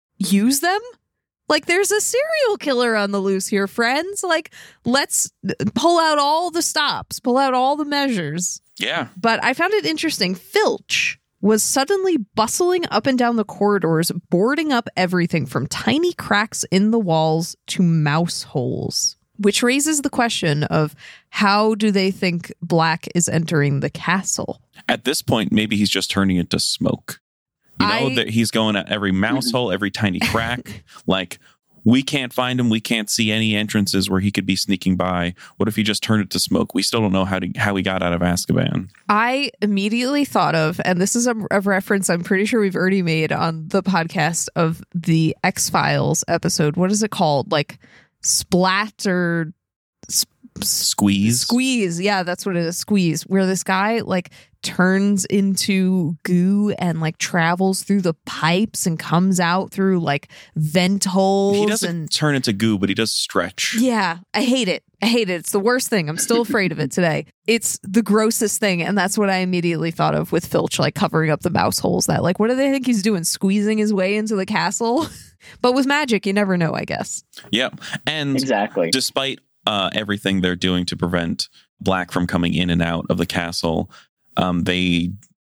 use them. Like, there's a serial killer on the loose here, friends. Like, let's pull out all the stops, pull out all the measures. Yeah. But I found it interesting. Filch was suddenly bustling up and down the corridors, boarding up everything from tiny cracks in the walls to mouse holes, which raises the question of how do they think Black is entering the castle? At this point, maybe he's just turning it to smoke. You know, I, that he's going at every mouse hole, every tiny crack. Like, we can't find him. We can't see any entrances where he could be sneaking by. What if he just turned it to smoke? We still don't know how to how he got out of Azkaban. I immediately thought of, and this is a, a reference I'm pretty sure we've already made on the podcast of the X-Files episode. What is it called? Like Splat or... Sp- Squeeze. Squeeze. Yeah, that's what it is. Squeeze. Where this guy like turns into goo and like travels through the pipes and comes out through like vent holes. He doesn't and turn into goo, but he does stretch. Yeah, I hate it. I hate it. It's the worst thing. I'm still afraid of it today. It's the grossest thing. And that's what I immediately thought of with Filch, like covering up the mouse holes. That like, what do they think he's doing? Squeezing his way into the castle? But with magic, you never know, I guess. Yeah. And Exactly. despite uh, everything they're doing to prevent Black from coming in and out of the castle, um, they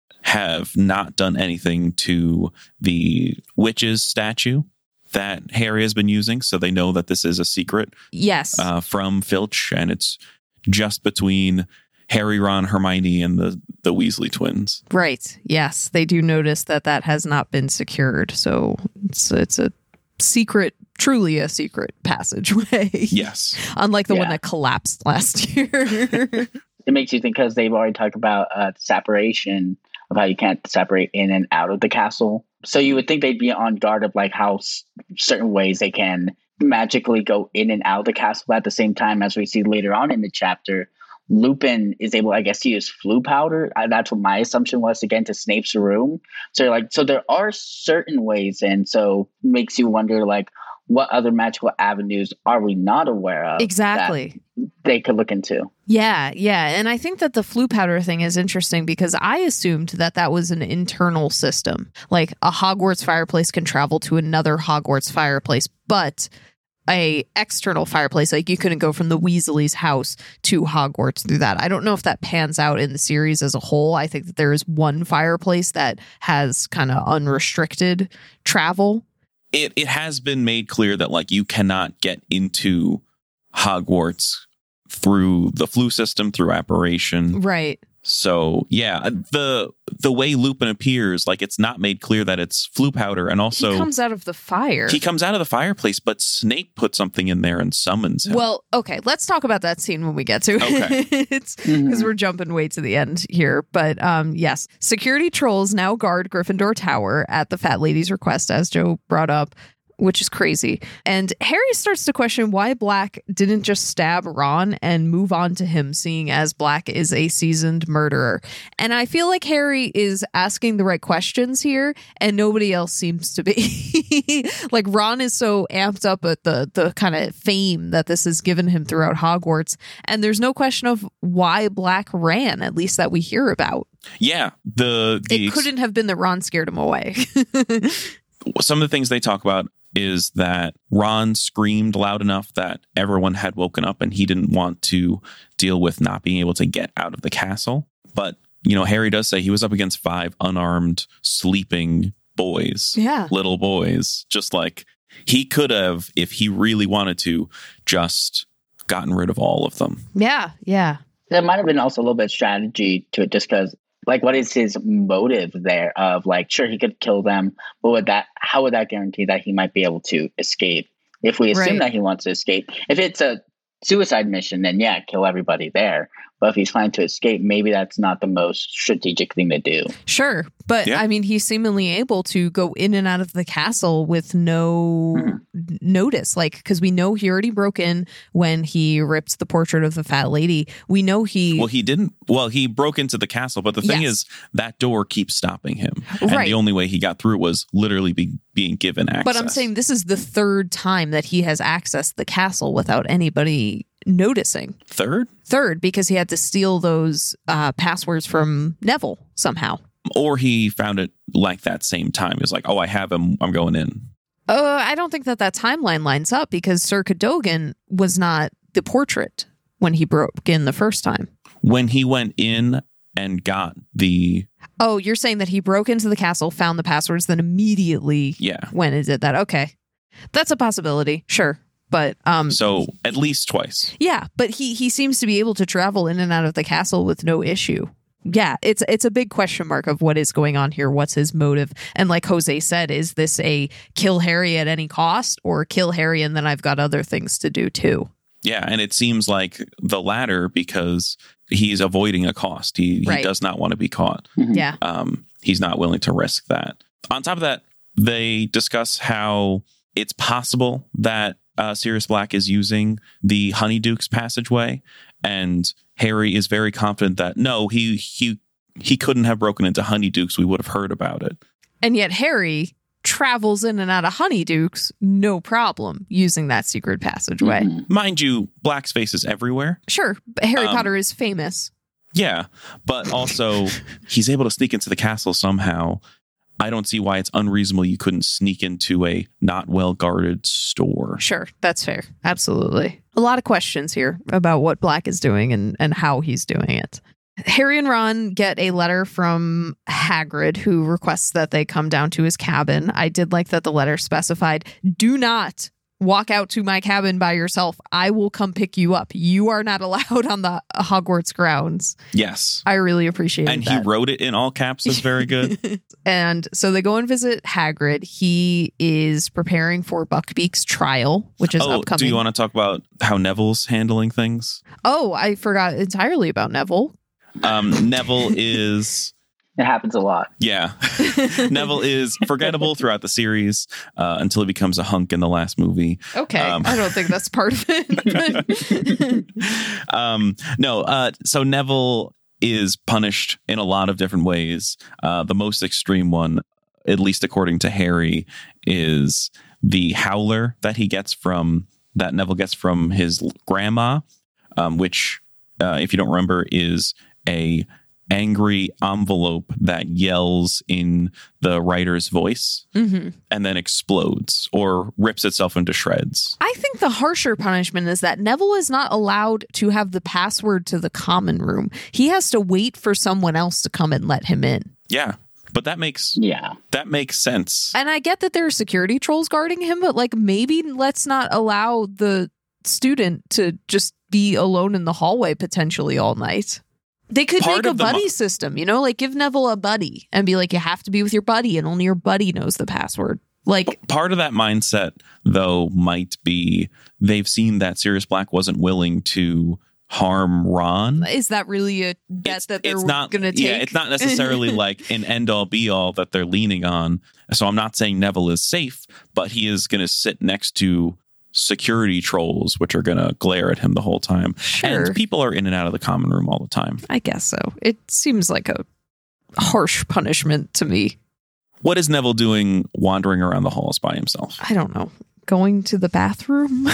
have not done anything to the witch's statue that Harry has been using. So they know that this is a secret Yes. uh, from Filch, and it's just between Harry, Ron, Hermione, and the, the Weasley twins. Right. Yes. They do notice that that has not been secured. So it's, it's a secret, truly a secret passageway. Yes. Unlike the Yeah. one that collapsed last year. It makes you think because they've already talked about uh, separation of how you can't separate in and out of the castle. So you would think they'd be on guard of like how s- certain ways they can magically go in and out of the castle. But at the same time, as we see later on in the chapter, Lupin is able, I guess, to use flu powder. I, that's what my assumption was to get into Snape's room. So like, so there are certain ways, and so makes you wonder like, what other magical avenues are we not aware of? Exactly. That they could look into. Yeah, yeah. And I think that the flu powder thing is interesting because I assumed that that was an internal system. Like a Hogwarts fireplace can travel to another Hogwarts fireplace, but a external fireplace, like you couldn't go from the Weasley's house to Hogwarts through that. I don't know if that pans out in the series as a whole. I think that there is one fireplace that has kind of unrestricted travel. It it has been made clear that like you cannot get into Hogwarts through the flu system, through apparition. Right. So, yeah, the the way Lupin appears, like it's not made clear that it's flu powder. And also he comes out of the fire. He comes out of the fireplace, but Snape put something in there and summons him. Well, okay, let's talk about that scene when we get to okay. it. It's because mm-hmm. we're jumping way to the end here. But um, yes, security trolls now guard Gryffindor Tower at the fat lady's request, as Joe brought up, which is crazy. And Harry starts to question why Black didn't just stab Ron and move on to him, seeing as Black is a seasoned murderer. And I feel like Harry is asking the right questions here, and nobody else seems to be. Like Ron is so amped up at the the kind of fame that this has given him throughout Hogwarts, and there's no question of why Black ran, at least that we hear about. Yeah, the, the it couldn't have been that Ron scared him away. Some of the things they talk about is that Ron screamed loud enough that everyone had woken up and he didn't want to deal with not being able to get out of the castle. But, you know, Harry does say he was up against five unarmed, sleeping boys, yeah, little boys, just like he could have, if he really wanted to, just gotten rid of all of them. Yeah, yeah. There might have been also a little bit of strategy to it just because, like, what is his motive there of, like, sure, he could kill them, but would that, how would that guarantee that he might be able to escape? If we assume right. that he wants to escape, if it's a suicide mission, then yeah, kill everybody there. But if he's planning to escape, maybe that's not the most strategic thing to do. Sure. But yeah. I mean, he's seemingly able to go in and out of the castle with no mm-hmm. notice. Like, because we know he already broke in when he ripped the portrait of the fat lady. We know he... Well, he didn't... Well, he broke into the castle. But the thing yes. is, that door keeps stopping him. And right. the only way he got through was literally be, being given access. But I'm saying this is the third time that he has accessed the castle without anybody noticing. Third? Third, because he had to steal those uh, passwords from Neville somehow. Or he found it like that same time. He was like, oh, I have him. I'm going in. Uh, I don't think that that timeline lines up because Sir Cadogan was not the portrait when he broke in the first time. When he went in and got the... Oh, you're saying that he broke into the castle, found the passwords, then immediately yeah. went and did that. Okay. That's a possibility. Sure. But um, so at least twice. Yeah, but he he seems to be able to travel in and out of the castle with no issue. Yeah, it's it's a big question mark of what is going on here. What's his motive? And like Jose said, is this a kill Harry at any cost or kill Harry and then I've got other things to do too? Yeah, and it seems like the latter because he's avoiding a cost. He right. he does not want to be caught. Mm-hmm. Yeah, um, he's not willing to risk that. On top of that, they discuss how it's possible that Uh, Sirius Black is using the Honeydukes passageway, and Harry is very confident that no, he he he couldn't have broken into Honeydukes. We would have heard about it. And yet Harry travels in and out of Honeydukes, no problem, using that secret passageway. Mm-hmm. Mind you, Black's face is everywhere. Sure, but Harry um, Potter is famous. Yeah, but also he's able to sneak into the castle somehow. I don't see why it's unreasonable you couldn't sneak into a not well-guarded store. Sure, that's fair. Absolutely. A lot of questions here about what Black is doing and, and how he's doing it. Harry and Ron get a letter from Hagrid who requests that they come down to his cabin. I did like that the letter specified, do not walk out to my cabin by yourself. I will come pick you up. You are not allowed on the Hogwarts grounds. Yes. I really appreciate it. And that. he wrote it in all caps. Is very good. And so they go and visit Hagrid. He is preparing for Buckbeak's trial, which is oh, upcoming. Do you want to talk about how Neville's handling things? Oh, I forgot entirely about Neville. Um, Neville is... It happens a lot. Yeah. Neville is forgettable throughout the series uh, until he becomes a hunk in the last movie. Okay. Um, I don't think that's part of it. um, no. Uh, so Neville is punished in a lot of different ways. Uh, the most extreme one, at least according to Harry, is the howler that he gets from that Neville gets from his grandma. um, which, uh, if you don't remember, is a angry envelope that yells in the writer's voice Mm-hmm. and then explodes or rips itself into shreds. I think the harsher punishment is that Neville is not allowed to have the password to the common room. He has to wait for someone else to come and let him in. Yeah, but that makes Yeah. that makes sense. And I get that there are security trolls guarding him, but like maybe let's not allow the student to just be alone in the hallway potentially all night. They could Part make a of the buddy mo- system, you know, like give Neville a buddy and be like, you have to be with your buddy and only your buddy knows the password. Like, Part of that mindset, though, might be they've seen that Sirius Black wasn't willing to harm Ron. is that really a bet It's, that they're it's not going to take? Yeah, it's not necessarily like an end all be all that they're leaning on. So I'm not saying Neville is safe, but he is going to sit next to security trolls, which are going to glare at him the whole time. Sure. And people are in and out of the common room all the time. I guess so. It seems like a harsh punishment to me. What is Neville doing wandering around the halls by himself? I don't know. Going to the bathroom?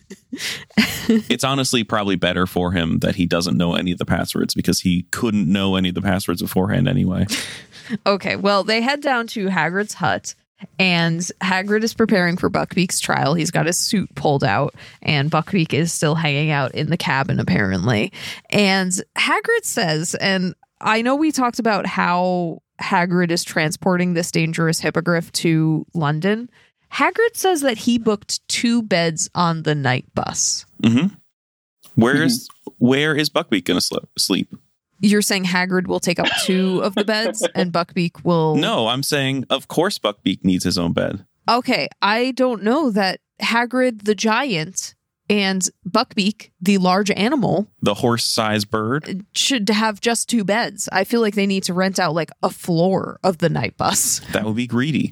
It's honestly probably better for him that he doesn't know any of the passwords because he couldn't know any of the passwords beforehand anyway. Okay, well, they head down to Hagrid's hut, and Hagrid is preparing for Buckbeak's trial. He's got his suit pulled out, and Buckbeak is still hanging out in the cabin, apparently. And Hagrid says, and I know we talked about how Hagrid is transporting this dangerous hippogriff to London. Hagrid says that he booked two beds on the night bus. Mm-hmm. Where is where is Buckbeak going to sleep? You're saying Hagrid will take up two of the beds and Buckbeak will... No, I'm saying, of course, Buckbeak needs his own bed. Okay, I don't know that Hagrid the giant and Buckbeak, the large animal, The horse-sized bird. should have just two beds. I feel like they need to rent out like a floor of the night bus. That would be greedy.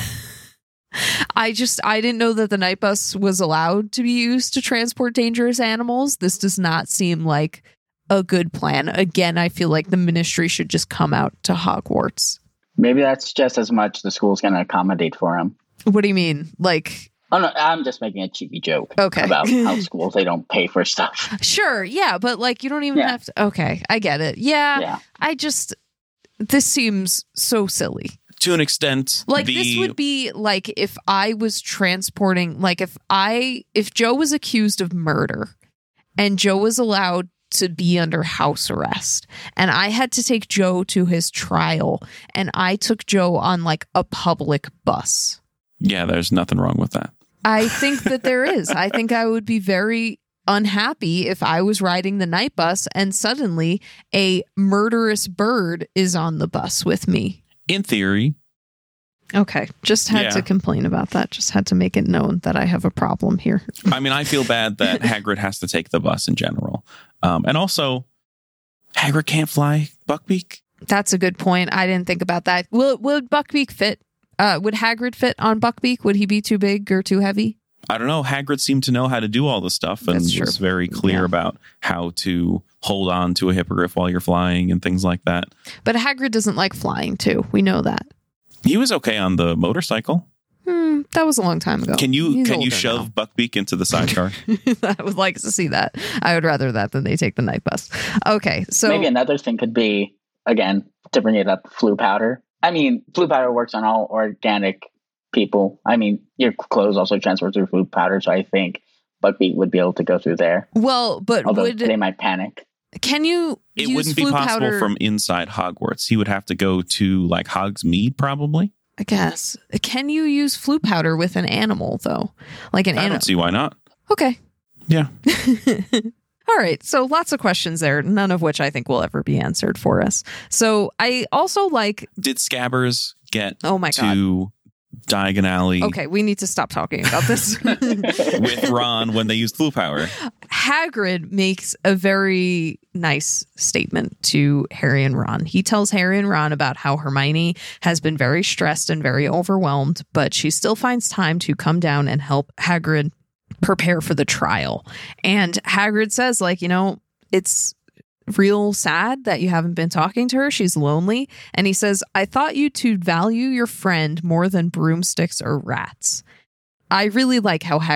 I just, I didn't know that the night bus was allowed to be used to transport dangerous animals. This does not seem like a good plan. Again, I feel like the ministry should just come out to Hogwarts. Maybe that's just as much the school's going to accommodate for him. What do you mean? Like, Oh, no, I'm just making a cheeky joke Okay. about how schools, they don't pay for stuff. sure, yeah, but like you don't even Yeah. have to. Okay, I get it. Yeah, Yeah. I just, this seems so silly. To an extent, Like the, this would be like if I was transporting, like if I, if Joe was accused of murder and Joe was allowed to be under house arrest and I had to take Joe to his trial and I took Joe on like a public bus. Yeah, there's nothing wrong with that. I think that there is. I think I would be very unhappy if I was riding the night bus and suddenly a murderous bird is on the bus with me. In theory, Okay, just had Yeah. to complain about that. Just had to make it known that I have a problem here. I mean, I feel bad that Hagrid has to take the bus in general. Um, and also, Hagrid can't fly Buckbeak. That's a good point. I didn't think about that. Will would Buckbeak fit? Uh, would Hagrid fit on Buckbeak? Would he be too big or too heavy? I don't know. Hagrid seemed to know how to do all this stuff and That's true. was very clear Yeah. about how to hold on to a hippogriff while you're flying and things like that. But Hagrid doesn't like flying too. We know that. He was okay on the motorcycle. Hmm, that was a long time ago. Can you He's can you older shove Buckbeak into the sidecar? now. I would like to see that. I would rather that than they take the night bus. Okay, so Maybe another thing could be, again, to bring it up, flu powder. I mean, flu powder works on all organic people. I mean, your clothes also transfer through flu powder, so I think Buckbeak would be able to go through there. well, but Although would they might panic. can you? It use wouldn't be flu possible powder? from inside Hogwarts. He would have to go to like Hogsmeade, probably. I guess. Can you use flu powder with an animal though? Like an I animal? don't see why not. Okay. Yeah. All right. So lots of questions there, none of which I think will ever be answered for us. So I also like, Did Scabbers get oh my God. to Diagon Alley Okay, we need to stop talking about this. with Ron when they used flu power? Hagrid makes a very nice statement to Harry and Ron. He tells Harry and Ron about how Hermione has been very stressed and very overwhelmed, but she still finds time to come down and help Hagrid prepare for the trial. And Hagrid says, like, you know, it's real sad that you haven't been talking to her. She's lonely. And he says, I thought you to value your friend more than broomsticks or rats. I really like how Hagrid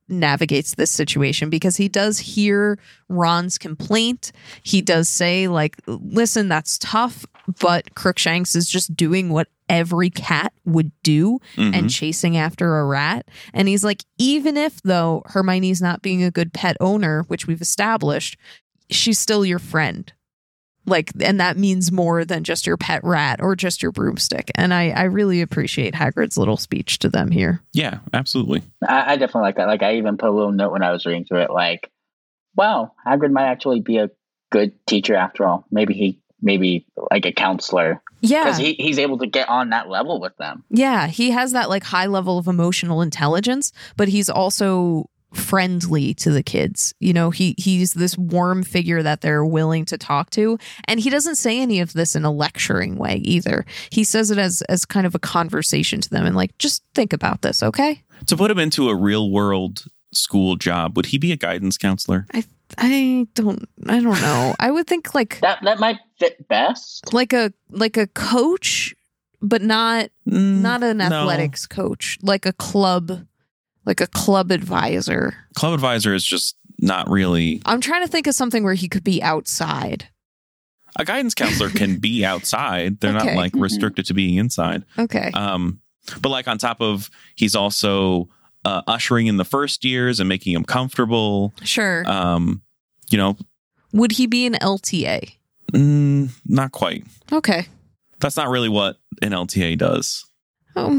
navigates this situation, because he does hear Ron's complaint. He does say, like, listen, that's tough, but Crookshanks is just doing what every cat would do Mhm. and chasing after a rat. And he's like, even if, though, Hermione's not being a good pet owner, which we've established, she's still your friend. Like, and that means more than just your pet rat or just your broomstick. And I, I really appreciate Hagrid's little speech to them here. Yeah, absolutely. I, I definitely like that. Like, I even put a little note when I was reading through it, like, wow, Hagrid might actually be a good teacher after all. Maybe he, maybe like a counselor. Yeah. Because he, he's able to get on that level with them. Yeah. He has that like high level of emotional intelligence, but he's also friendly to the kids. You know, he he's this warm figure that they're willing to talk to. And he doesn't say any of this in a lecturing way either. He says it as as kind of a conversation to them and like, just think about this, okay? To put him into a real world school job, would he be a guidance counselor? I I don't I don't know. I would think like That that might fit best. like a like a coach, but not Mm, not an no. athletics coach, like a club like a club advisor. Club advisor is just not really. I'm trying to think of something where he could be outside. A guidance counselor can be outside. They're Okay. not like restricted to being inside. Okay. Um, but like on top of, he's also uh, ushering in the first years and making them comfortable. Sure. Um, you know, Would he be an L T A? mm, not quite. Okay. That's not really what an L T A does. Um,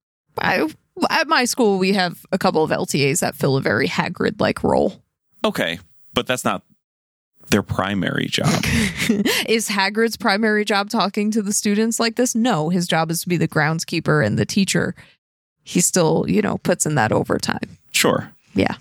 I, at my school, we have a couple of L T As that fill a very Hagrid-like role. Okay, but that's not their primary job. Is Hagrid's primary job talking to the students like this? No, his job is to be the groundskeeper and the teacher. He still, you know, puts in that overtime. Sure. Yeah.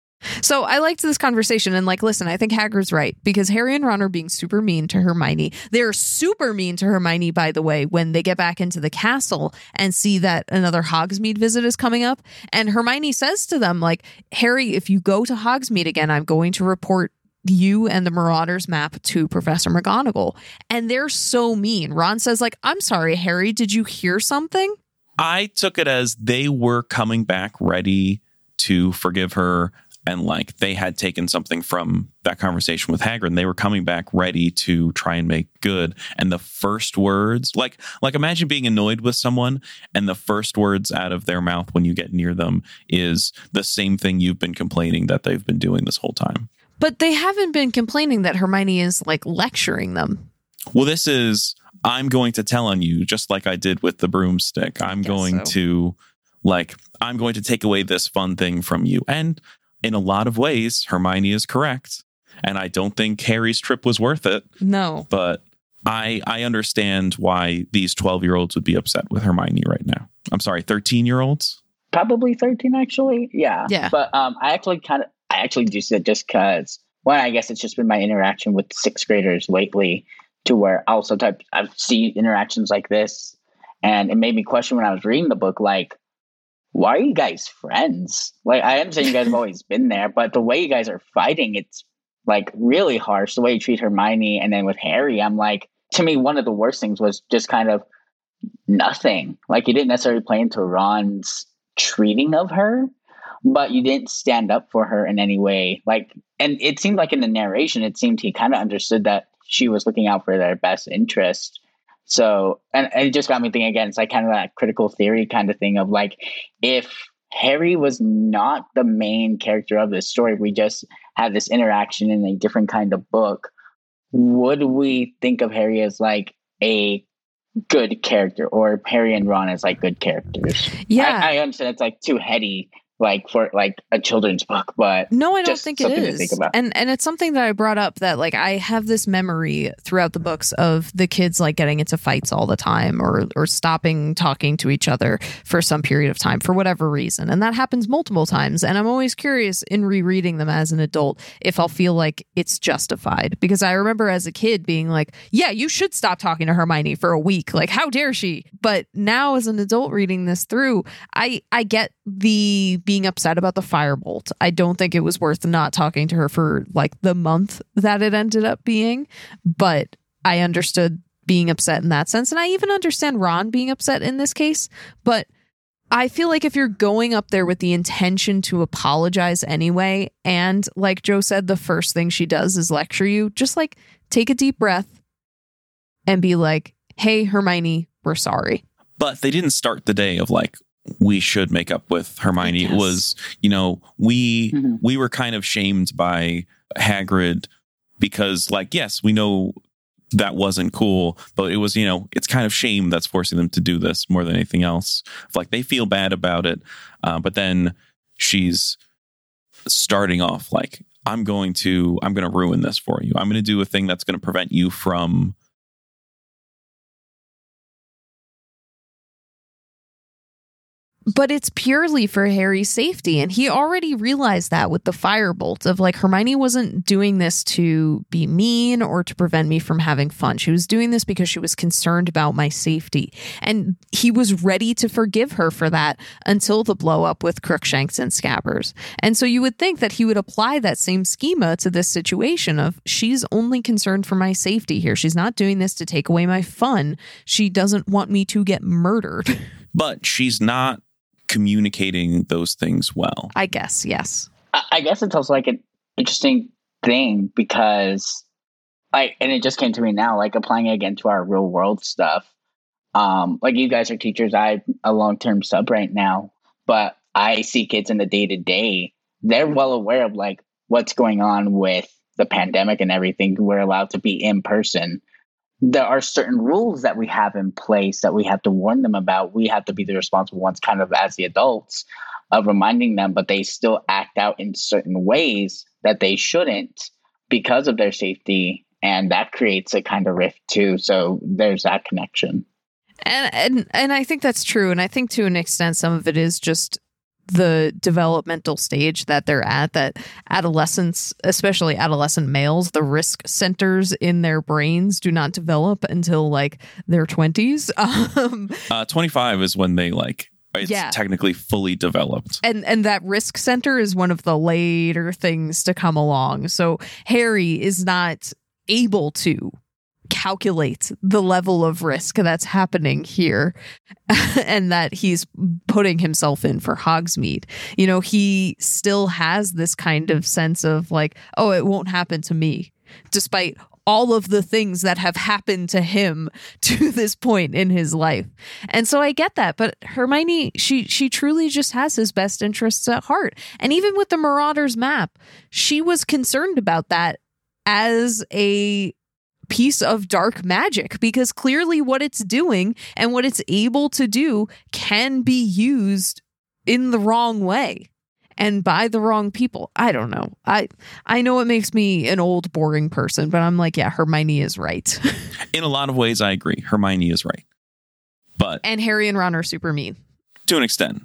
So I liked this conversation and like, listen, I think Hagrid's right because Harry and Ron are being super mean to Hermione. They're super mean to Hermione, by the way, when they get back into the castle and see that another Hogsmeade visit is coming up. And Hermione says to them, like, Harry, if you go to Hogsmeade again, I'm going to report you and the Marauders map to Professor McGonagall. And they're so mean. Ron says, like, I'm sorry, Harry, did you hear something? I took it as they were coming back ready to forgive her. And like they had taken something from that conversation with Hagrid and they were coming back ready to try and make good. And the first words, like, like imagine being annoyed with someone and the first words out of their mouth when you get near them is the same thing you've been complaining that they've been doing this whole time. But they haven't been complaining that Hermione is like lecturing them. Well, this is, I'm going to tell on you just like I did with the broomstick. I'm guess going so. to like, I'm going to take away this fun thing from you. And in a lot of ways, Hermione is correct. And I don't think Harry's trip was worth it. No. But I I understand why these twelve-year-olds would be upset with Hermione right now. I'm sorry, thirteen-year-olds? Probably thirteen, actually. Yeah. Yeah. But um, I actually kind of, I actually just it just because, one, I guess it's just been my interaction with sixth graders lately to where I'll sometimes I've seen interactions like this. And it made me question when I was reading the book, like, why are you guys friends? Like, I understand you guys have always been there, but the way you guys are fighting, it's like really harsh. The way you treat Hermione and then with Harry, I'm like, to me, one of the worst things was just kind of nothing. Like, you didn't necessarily play into Ron's treating of her, but you didn't stand up for her in any way. Like, and it seemed like in the narration, it seemed he kind of understood that she was looking out for their best interest. So, and, and it just got me thinking again, it's like kind of that critical theory kind of thing of like, if Harry was not the main character of this story, we just had this interaction in a different kind of book, would we think of Harry as like a good character or Harry and Ron as like good characters? Yeah. I, I understand it's like too heady, like for like a children's book, but No, I don't just think it something to is. think about. And and it's something that I brought up that like I have this memory throughout the books of the kids like getting into fights all the time or or stopping talking to each other for some period of time for whatever reason. And that happens multiple times. And I'm always curious in rereading them as an adult if I'll feel like it's justified. Because I remember as a kid being like, yeah, you should stop talking to Hermione for a week. Like, how dare she? But now as an adult reading this through, I I get the being upset about the firebolt. I don't think it was worth not talking to her for like the month that it ended up being, but I understood being upset in that sense. And I even understand Ron being upset in this case, but I feel like if you're going up there with the intention to apologize anyway, and like Joe said, the first thing she does is lecture you, just like take a deep breath and be like, hey, Hermione, we're sorry. But they didn't start the day of like, we should make up with Hermione. It was, you know, we mm-hmm. we were kind of shamed by Hagrid because, like, yes, we know that wasn't cool, but it was, you know, it's kind of shame that's forcing them to do this more than anything else. Like, they feel bad about it, uh, but then she's starting off like, I'm going to, I'm going to ruin this for you. I'm going to do a thing that's going to prevent you from But it's purely for Harry's safety. And he already realized that with the firebolt of like, Hermione wasn't doing this to be mean or to prevent me from having fun. She was doing this because she was concerned about my safety. And he was ready to forgive her for that until the blow up with Crookshanks and Scabbers. And so you would think that he would apply that same schema to this situation of she's only concerned for my safety here. She's not doing this to take away my fun. She doesn't want me to get murdered. But she's not communicating those things well. I guess, yes. I, I guess it's also like an interesting thing because, like, and it just came to me now, like applying it again to our real world stuff. Um, like you guys are teachers, I'm a long term sub right now, but I see kids in the day to day. They're well aware of like what's going on with the pandemic and everything. We're allowed to be in person. There are certain rules that we have in place that we have to warn them about. We have to be the responsible ones kind of as the adults of reminding them, but they still act out in certain ways that they shouldn't because of their safety. And that creates a kind of rift too. So there's that connection. And, and, and I think that's true. And I think to an extent, some of it is just the developmental stage that they're at, that adolescents, especially adolescent males, the risk centers in their brains do not develop until like their twenties. Um, uh, twenty-five is when they like, it's yeah. technically fully developed. And and that risk center is one of the later things to come along. So Harry is not able to calculate the level of risk that's happening here and that he's putting himself in for Hogsmeade. You know, he still has this kind of sense of like, oh, it won't happen to me, despite all of the things that have happened to him to this point in his life. And so I get that. But Hermione, she she truly just has his best interests at heart. And even with the Marauders map, she was concerned about that as a piece of dark magic, because clearly what it's doing and what it's able to do can be used in the wrong way and by the wrong people. I don't know. I I know it makes me an old, boring person, but I'm like, yeah, Hermione is right. In a lot of ways, I agree. Hermione is right. But and Harry and Ron are super mean. To an extent.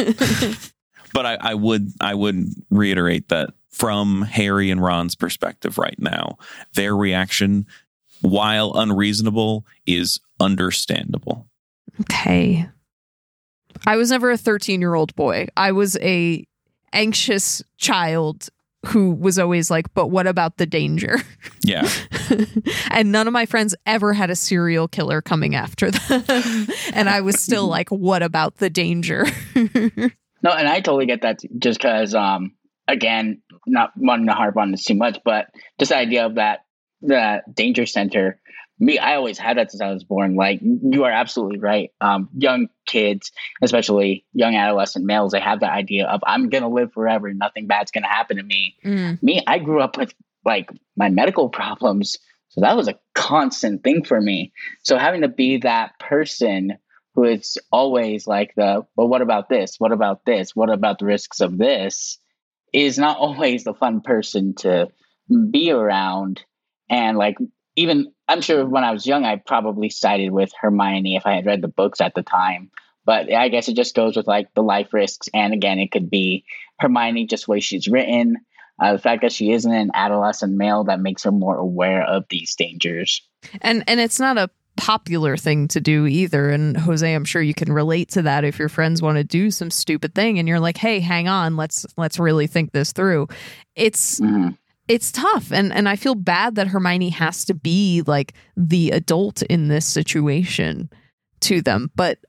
But I, I would I would reiterate that from Harry and Ron's perspective right now, their reaction, while unreasonable, is understandable. Okay. I was never a thirteen-year-old boy. I was a anxious child who was always like, but what about the danger? Yeah. And none of my friends ever had a serial killer coming after them. And I was still like, what about the danger? No, and I totally get that just because, um, again, not wanting to harp on this too much, but just the idea of that the danger center. Me, I always had that since I was born. Like, you are absolutely right. Um, young kids, especially young adolescent males, they have the idea of I'm gonna live forever, nothing bad's gonna happen to me. Mm. Me, I grew up with like my medical problems, so that was a constant thing for me. So having to be that person who is always like the, well, what about this? What about this? What about the risks of this? Is not always the fun person to be around. And like, even I'm sure when I was young, I probably sided with Hermione if I had read the books at the time. But I guess it just goes with like the life risks. And again, it could be Hermione, just the way she's written. Uh, the fact that she isn't an adolescent male, that makes her more aware of these dangers. And and it's not a popular thing to do either. And Jose, I'm sure you can relate to that if your friends want to do some stupid thing and you're like, hey, hang on, let's let's really think this through. It's mm-hmm. It's tough. And and I feel bad that Hermione has to be like the adult in this situation to them. But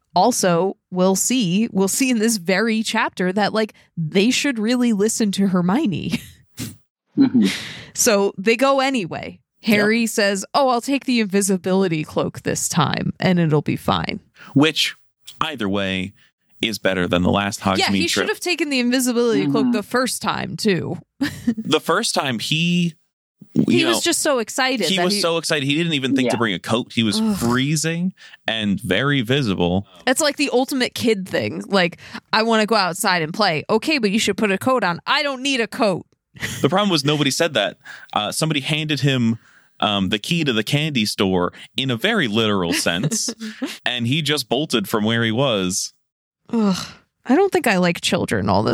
also, we'll see, we'll see in this very chapter that like they should really listen to Hermione. Mm-hmm. So they go anyway. Harry yep. says, oh, I'll take the invisibility cloak this time and it'll be fine. Which, either way, is better than the last Hogsmeade Yeah, he trip. should have taken the invisibility mm-hmm. cloak the first time, too. The first time, he... He you was know, just so excited. He that was he, so excited. He didn't even think yeah. to bring a coat. He was Ugh. freezing and very visible. It's like the ultimate kid thing. Like, I want to go outside and play. Okay, but you should put a coat on. I don't need a coat. The problem was nobody said that. Uh, somebody handed him um, the key to the candy store in a very literal sense, and he just bolted from where he was. Ugh. I don't think I like children all the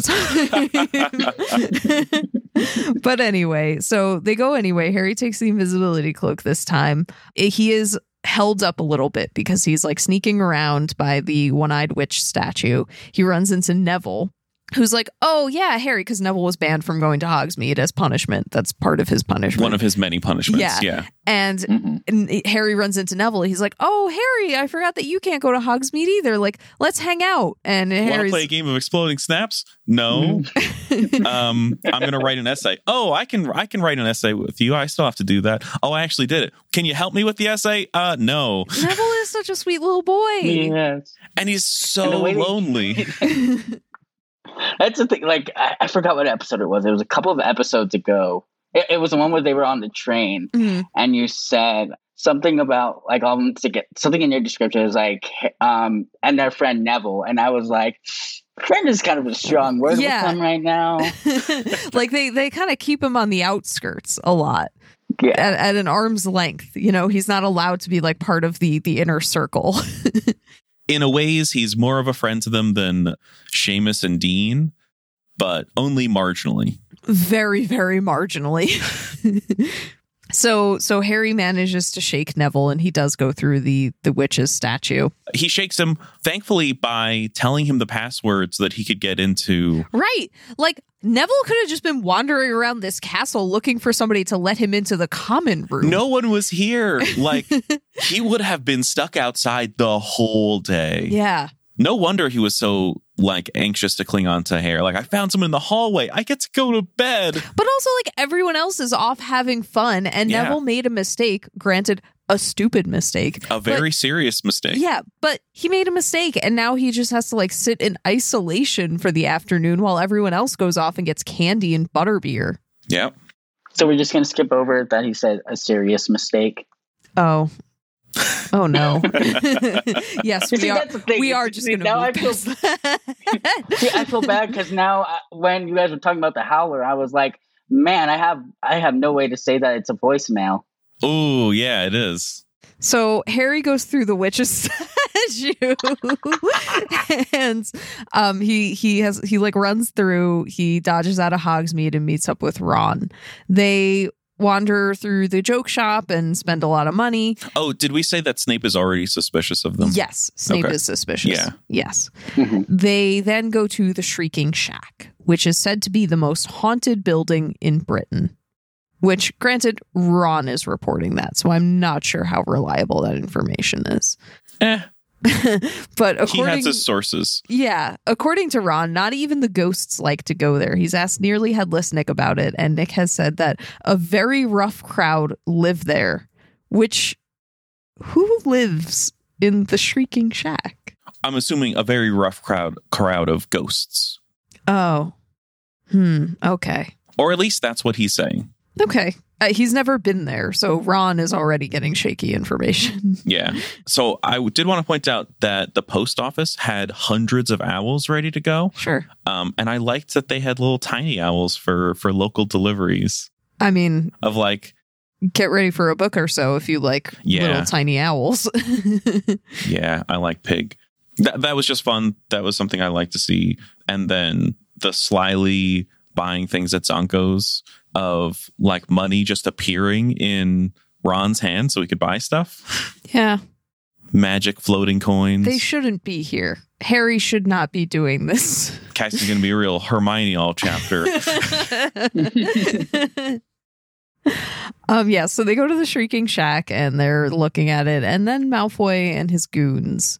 time. But anyway, so they go anyway. Harry takes the invisibility cloak this time. He is held up a little bit because he's like sneaking around by the one-eyed witch statue. He runs into Neville, who's like, oh, yeah, Harry, because Neville was banned from going to Hogsmeade as punishment. That's part of his punishment. One of his many punishments, yeah. yeah. And, mm-hmm. and Harry runs into Neville. He's like, oh, Harry, I forgot that you can't go to Hogsmeade either. Like, let's hang out. And Want Harry's... to play a game of exploding snaps? No. um, I'm going to write an essay. Oh, I can I can write an essay with you. I still have to do that. Oh, I actually did it. Can you help me with the essay? Uh, no. Neville is such a sweet little boy. Yes. And he's so and lonely. That's the thing. Like, I, I forgot what episode it was. It was a couple of episodes ago. It, it was the one where they were on the train, mm-hmm. and you said something about like um to get something in your description is like um and their friend Neville, and I was like, friend is kind of a strong word yeah. with them right now. Like they they kind of keep him on the outskirts a lot. Yeah. At, at an arm's length. You know, he's not allowed to be like part of the the inner circle. In a ways, he's more of a friend to them than Seamus and Dean, but only marginally. Very, very marginally. So so Harry manages to shake Neville, and he does go through the the witch's statue. He shakes him, thankfully, by telling him the password so that he could get into... Right. Like, Neville could have just been wandering around this castle looking for somebody to let him into the common room. No one was here. Like, he would have been stuck outside the whole day. Yeah. No wonder he was so, like, anxious to cling on to Harry. Like, I found someone in the hallway. I get to go to bed. But also, like, everyone else is off having fun, and Yeah. Neville made a mistake. Granted, a stupid mistake. A very but, serious mistake. Yeah, but he made a mistake, and now he just has to, like, sit in isolation for the afternoon while everyone else goes off and gets candy and butterbeer. Yeah. So we're just going to skip over that he said a serious mistake. Oh. Oh no! Yes, we See, are. that's the thing. We are just See, going to now move I feel- past that. See, I feel bad because now I, when you guys were talking about the howler, I was like, man, I have I have no way to say that it's a voicemail. Oh, yeah, it is. So Harry goes through the witch's statue, and um, he he has he like runs through. He dodges out of Hogsmeade and meets up with Ron. They wander through the joke shop and spend a lot of money. Oh, did we say that Snape is already suspicious of them? Yes, Snape Okay. is suspicious. Yeah. Yes. Mhm. They then go to the Shrieking Shack, which is said to be the most haunted building in Britain. Which, granted, Ron is reporting that, so I'm not sure how reliable that information is. Eh, But he according, has his sources. yeah, according to Ron, not even the ghosts like to go there. He's asked nearly headless Nick about it, and Nick has said that a very rough crowd live there. Which, who lives in the Shrieking Shack? I'm assuming a very rough crowd crowd of ghosts. Oh, hmm. Okay, Or at least that's what he's saying. okay. Uh, he's never been there, so Ron is already getting shaky information. Yeah. So I w- did want to point out that the post office had hundreds of owls ready to go. Sure. Um, and I liked that they had little tiny owls for, for local deliveries I mean, of like, get ready for a book or so if you like Yeah. little tiny owls. yeah, I like pig. That, that was just fun. That was something I like to see. And then the slyly buying things at Zonko's of like money just appearing in Ron's hand so he could buy stuff. Yeah. Magic floating coins. They shouldn't be here. Harry should not be doing this. Casey's going to be a real Hermione all chapter. um, yeah, so they go to the Shrieking Shack and they're looking at it, and then Malfoy and his goons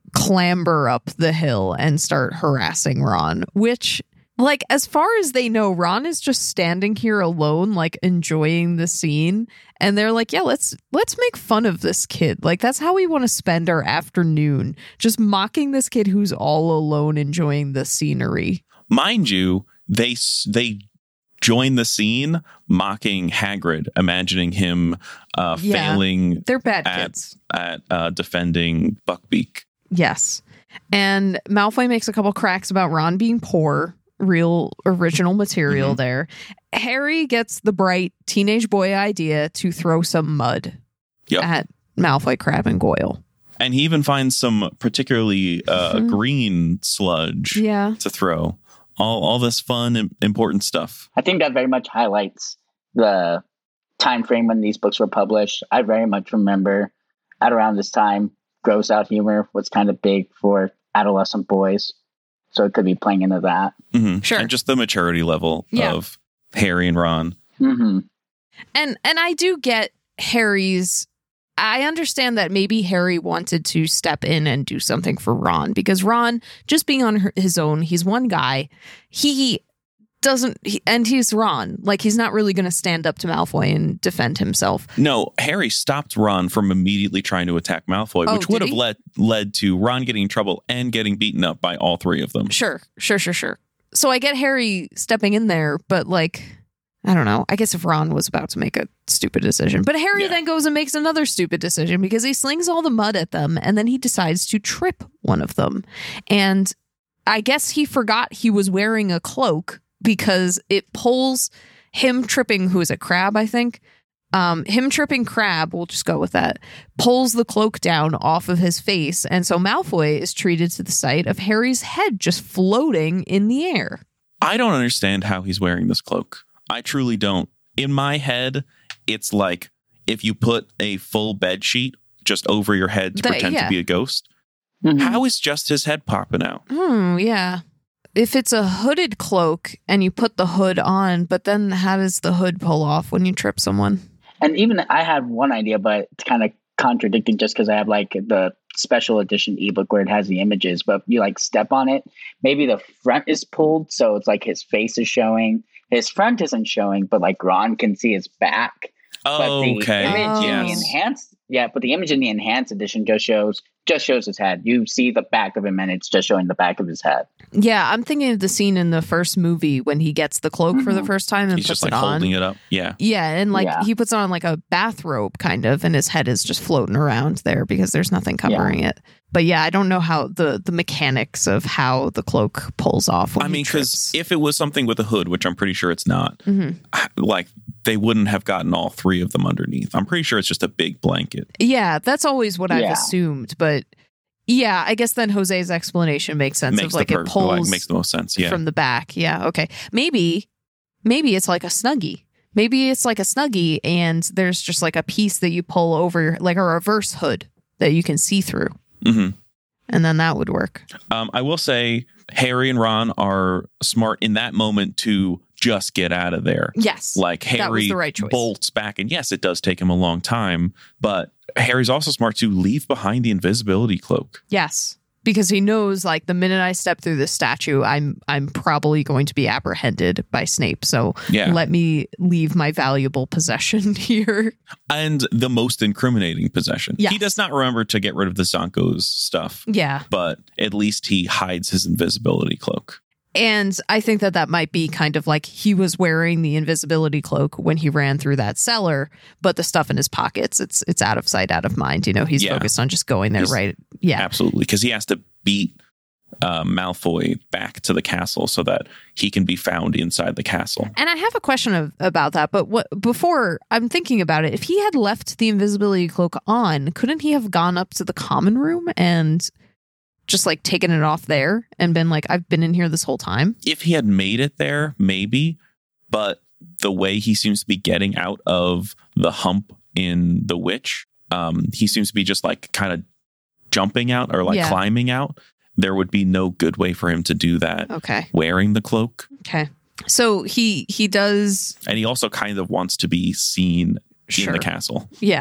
clamber up the hill and start harassing Ron, which, like, as far as they know, Ron is just standing here alone, like, enjoying the scene. And they're like, yeah, let's let's make fun of this kid. Like, that's how we want to spend our afternoon, just mocking this kid who's all alone enjoying the scenery. Mind you, they they join the scene mocking Hagrid, imagining him uh, Yeah, failing They're bad at, kids. at uh, defending Buckbeak. Yes. And Malfoy makes a couple cracks about Ron being poor. Real original material Mhm. there. Harry gets the bright teenage boy idea to throw some mud Yep. at Malfoy, Crabbe, and Goyle. And he even finds some particularly uh, Mhm. green sludge Yeah. to throw. All all this fun and important stuff. I think that very much highlights the time frame when these books were published. I very much remember at around this time, gross out humor was kind of big for adolescent boys. So it could be playing into that. Mhm. Sure. And just the maturity level Yeah. of Harry and Ron. Mm-hmm. And and I do get Harry's I understand that maybe Harry wanted to step in and do something for Ron, because Ron, just being on her, his own, he's one guy. He doesn't, he, and he's Ron. Like, he's not really going to stand up to Malfoy and defend himself. No, Harry stopped Ron from immediately trying to attack Malfoy, Oh, which would did have he? led led to Ron getting in trouble and getting beaten up by all three of them. Sure, sure, sure, sure. So I get Harry stepping in there, but like, I don't know. I guess if Ron was about to make a stupid decision. But Harry Yeah. then goes and makes another stupid decision because he slings all the mud at them and then he decides to trip one of them. And I guess he forgot he was wearing a cloak because it pulls him tripping, who is a Crabbe, I think. Um, him tripping Crabbe, we'll just go with that, pulls the cloak down off of his face. And so Malfoy is treated to the sight of Harry's head just floating in the air. I don't understand how he's wearing this cloak. I truly don't. In my head, it's like if you put a full bed sheet just over your head to The- pretend yeah. to be a ghost. Mm-hmm. How is just his head popping out? Hmm, yeah. If it's a hooded cloak and you put the hood on, but then how does the hood pull off when you trip someone? And even I had one idea, but it's kind of contradicting just because I have like the special edition ebook where it has the images. But if you like step on it, maybe the front is pulled, so it's like his face is showing. His front isn't showing, but like Ron can see his back. But the Okay. image in the Yes. enhanced, yeah, but the image in the enhanced edition just shows just shows his head. You see the back of him, and it's just showing the back of his head. Yeah, I'm thinking of the scene in the first movie when he gets the cloak for the Mhm. first time and He's puts just like it on. holding it up. Yeah. Yeah, and like Yeah. he puts on like a bathrobe kind of, and his head is just floating around there because there's nothing covering it. But yeah, I don't know how the the mechanics of how the cloak pulls off. When I he mean, because trips. if it was something with a hood, which I'm pretty sure it's not, Mhm. like they wouldn't have gotten all three of them underneath. I'm pretty sure it's just a big blanket. Yeah, that's always what I've Yeah. assumed. But yeah, I guess then Jose's explanation makes sense. makes of like the per- it pulls like, makes the most sense. Yeah. from the back. Yeah, okay. Maybe, maybe it's like a Snuggie. Maybe it's like a Snuggie, and there's just like a piece that you pull over, your, like a reverse hood that you can see through, hmm and then that would work. Um, I will say Harry and Ron are smart in that moment to just get out of there. Yes, Like that was Harry the right choice. bolts back, and yes, it does take him a long time, but Harry's also smart to leave behind the invisibility cloak. Yes, because he knows like the minute I step through this statue, I'm I'm probably going to be apprehended by Snape. So Yeah. let me leave my valuable possession here. And the most incriminating possession. Yes. He does not remember to get rid of the Zonko's stuff, Yeah. but at least he hides his invisibility cloak. And I think that that might be kind of like he was wearing the invisibility cloak when he ran through that cellar, but the stuff in his pockets, it's it's out of sight, out of mind. You know, he's Yeah. focused on just going there, He's- right? Yeah. Absolutely. Because he has to beat uh, Malfoy back to the castle so that he can be found inside the castle. And I have a question of, about that, but what before I'm thinking about it, if he had left the invisibility cloak on, couldn't he have gone up to the common room and just like taken it off there and been like, I've been in here this whole time? If he had made it there, maybe, but the way he seems to be getting out of the hump in The Witch, um, he seems to be just like kind of jumping out or like Yeah. climbing out. There would be no good way for him to do that Okay. wearing the cloak. Okay. So he he does And he also kind of wants to be seen Sure. in the castle. Yeah.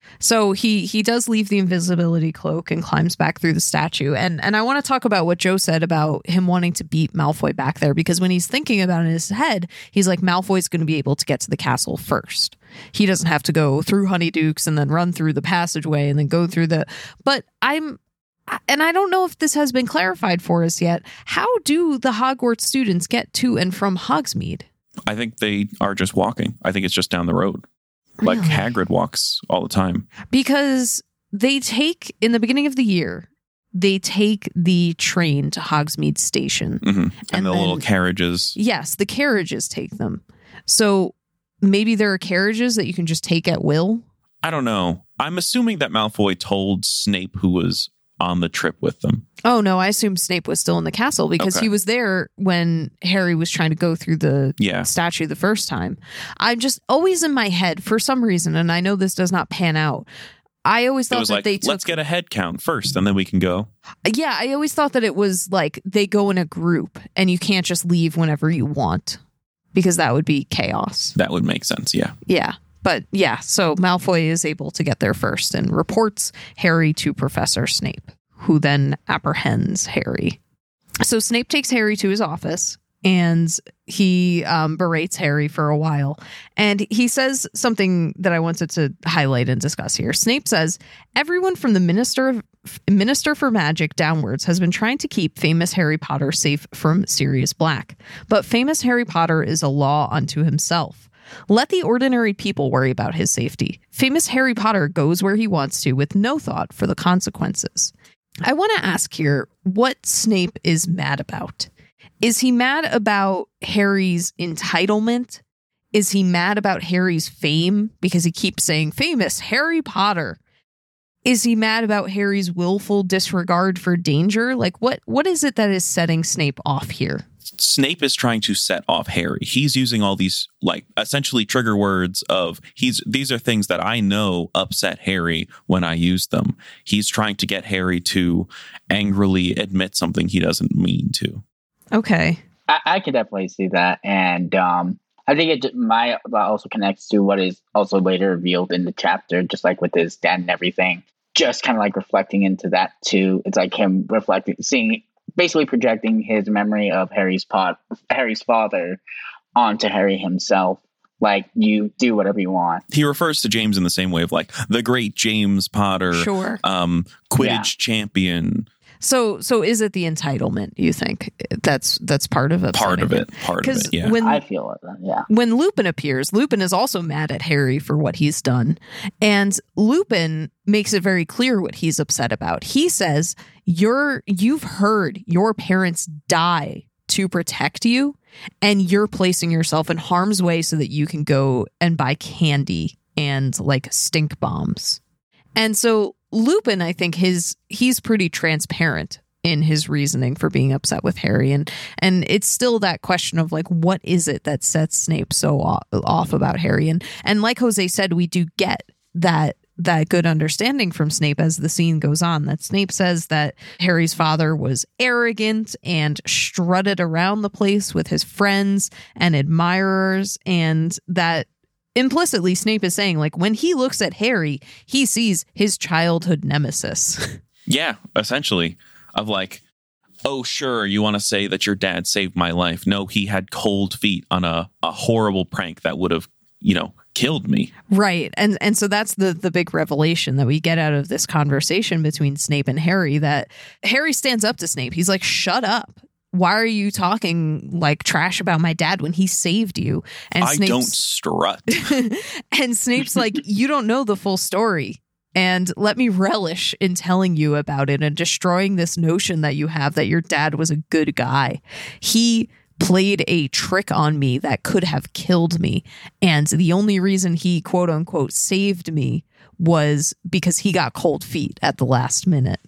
So he he does leave the invisibility cloak and climbs back through the statue. And and I want to talk about what Joe said about him wanting to beat Malfoy back there, because when he's thinking about it in his head, he's like, Malfoy's going to be able to get to the castle first. He doesn't have to go through Honeydukes and then run through the passageway and then go through the... But I'm... And I don't know if this has been clarified for us yet. How do the Hogwarts students get to and from Hogsmeade? I think they are just walking. I think it's just down the road. Like Really? Hagrid walks all the time. Because they take, in the beginning of the year, they take the train to Hogsmeade Station. Mm-hmm. And, And the then- little carriages. Yes, the carriages take them. So maybe there are carriages that you can just take at will. I don't know. I'm assuming that Malfoy told Snape who was on the trip with them. Oh, no, I assume Snape was still in the castle because Okay. he was there when Harry was trying to go through the Yeah. statue the first time. I'm just always in my head for some reason, and I know this does not pan out. I always It thought was that like, they took... let's get a head count first and then we can go. Yeah, I always thought that it was like they go in a group and you can't just leave whenever you want because that would be chaos. That would make sense. Yeah. Yeah. But yeah, so Malfoy is able to get there first and reports Harry to Professor Snape, who then apprehends Harry. So Snape takes Harry to his office and he um, berates Harry for a while. And he says something that I wanted to highlight and discuss here. Snape says, everyone from the Minister of Minister for Magic downwards has been trying to keep famous Harry Potter safe from Sirius Black. But famous Harry Potter is a law unto himself. Let the ordinary people worry about his safety. Famous Harry Potter goes where he wants to with no thought for the consequences. I want to ask here what Snape is mad about. Is he mad about Harry's entitlement? Is he mad about Harry's fame because he keeps saying famous Harry Potter? Is he mad about Harry's willful disregard for danger? Like what what is it that is setting Snape off here? Snape is trying to set off Harry. He's using all these like essentially trigger words of he's these are things that I know upset Harry when I use them. He's trying to get Harry to angrily admit something he doesn't mean to. Okay. I, I could definitely see that, and um, I think it ju- might also connects to what is also later revealed in the chapter, just like with his dad and everything. Just kind of like reflecting into that too. It's like him reflecting, seeing, basically projecting his memory of Harry's pot, Harry's father, onto Harry himself. Like, you do whatever you want. He refers to James in the same way of like the great James Potter, Sure. um, Quidditch Yeah. champion. So so is it the entitlement, you think? That's that's part of it. Part of it. Part of Because it. Yeah. when I feel it. Yeah. when Lupin appears, Lupin is also mad at Harry for what he's done. And Lupin makes it very clear what he's upset about. He says, You're you've heard your parents die to protect you, and you're placing yourself in harm's way so that you can go and buy candy and like stink bombs. And so Lupin, I think his he's pretty transparent in his reasoning for being upset with Harry, and and it's still that question of like, what is it that sets Snape so off, off about Harry? And and like Jose said, we do get that that good understanding from Snape as the scene goes on. That Snape says that Harry's father was arrogant and strutted around the place with his friends and admirers, and that implicitly Snape is saying, like, when he looks at Harry, he sees his childhood nemesis. Yeah, essentially. Of like, oh, sure, you want to say that your dad saved my life. No, he had cold feet on a, a horrible prank that would have, you know, killed me. Right. And and so that's the the big revelation that we get out of this conversation between Snape and Harry, that Harry stands up to Snape. He's like, shut up. Why are you talking like trash about my dad when he saved you? And I Snape's, don't strut. and Snape's like, you don't know the full story. And let me relish in telling you about it and destroying this notion that you have that your dad was a good guy. He played a trick on me that could have killed me. And the only reason he, quote unquote, saved me was because he got cold feet at the last minute.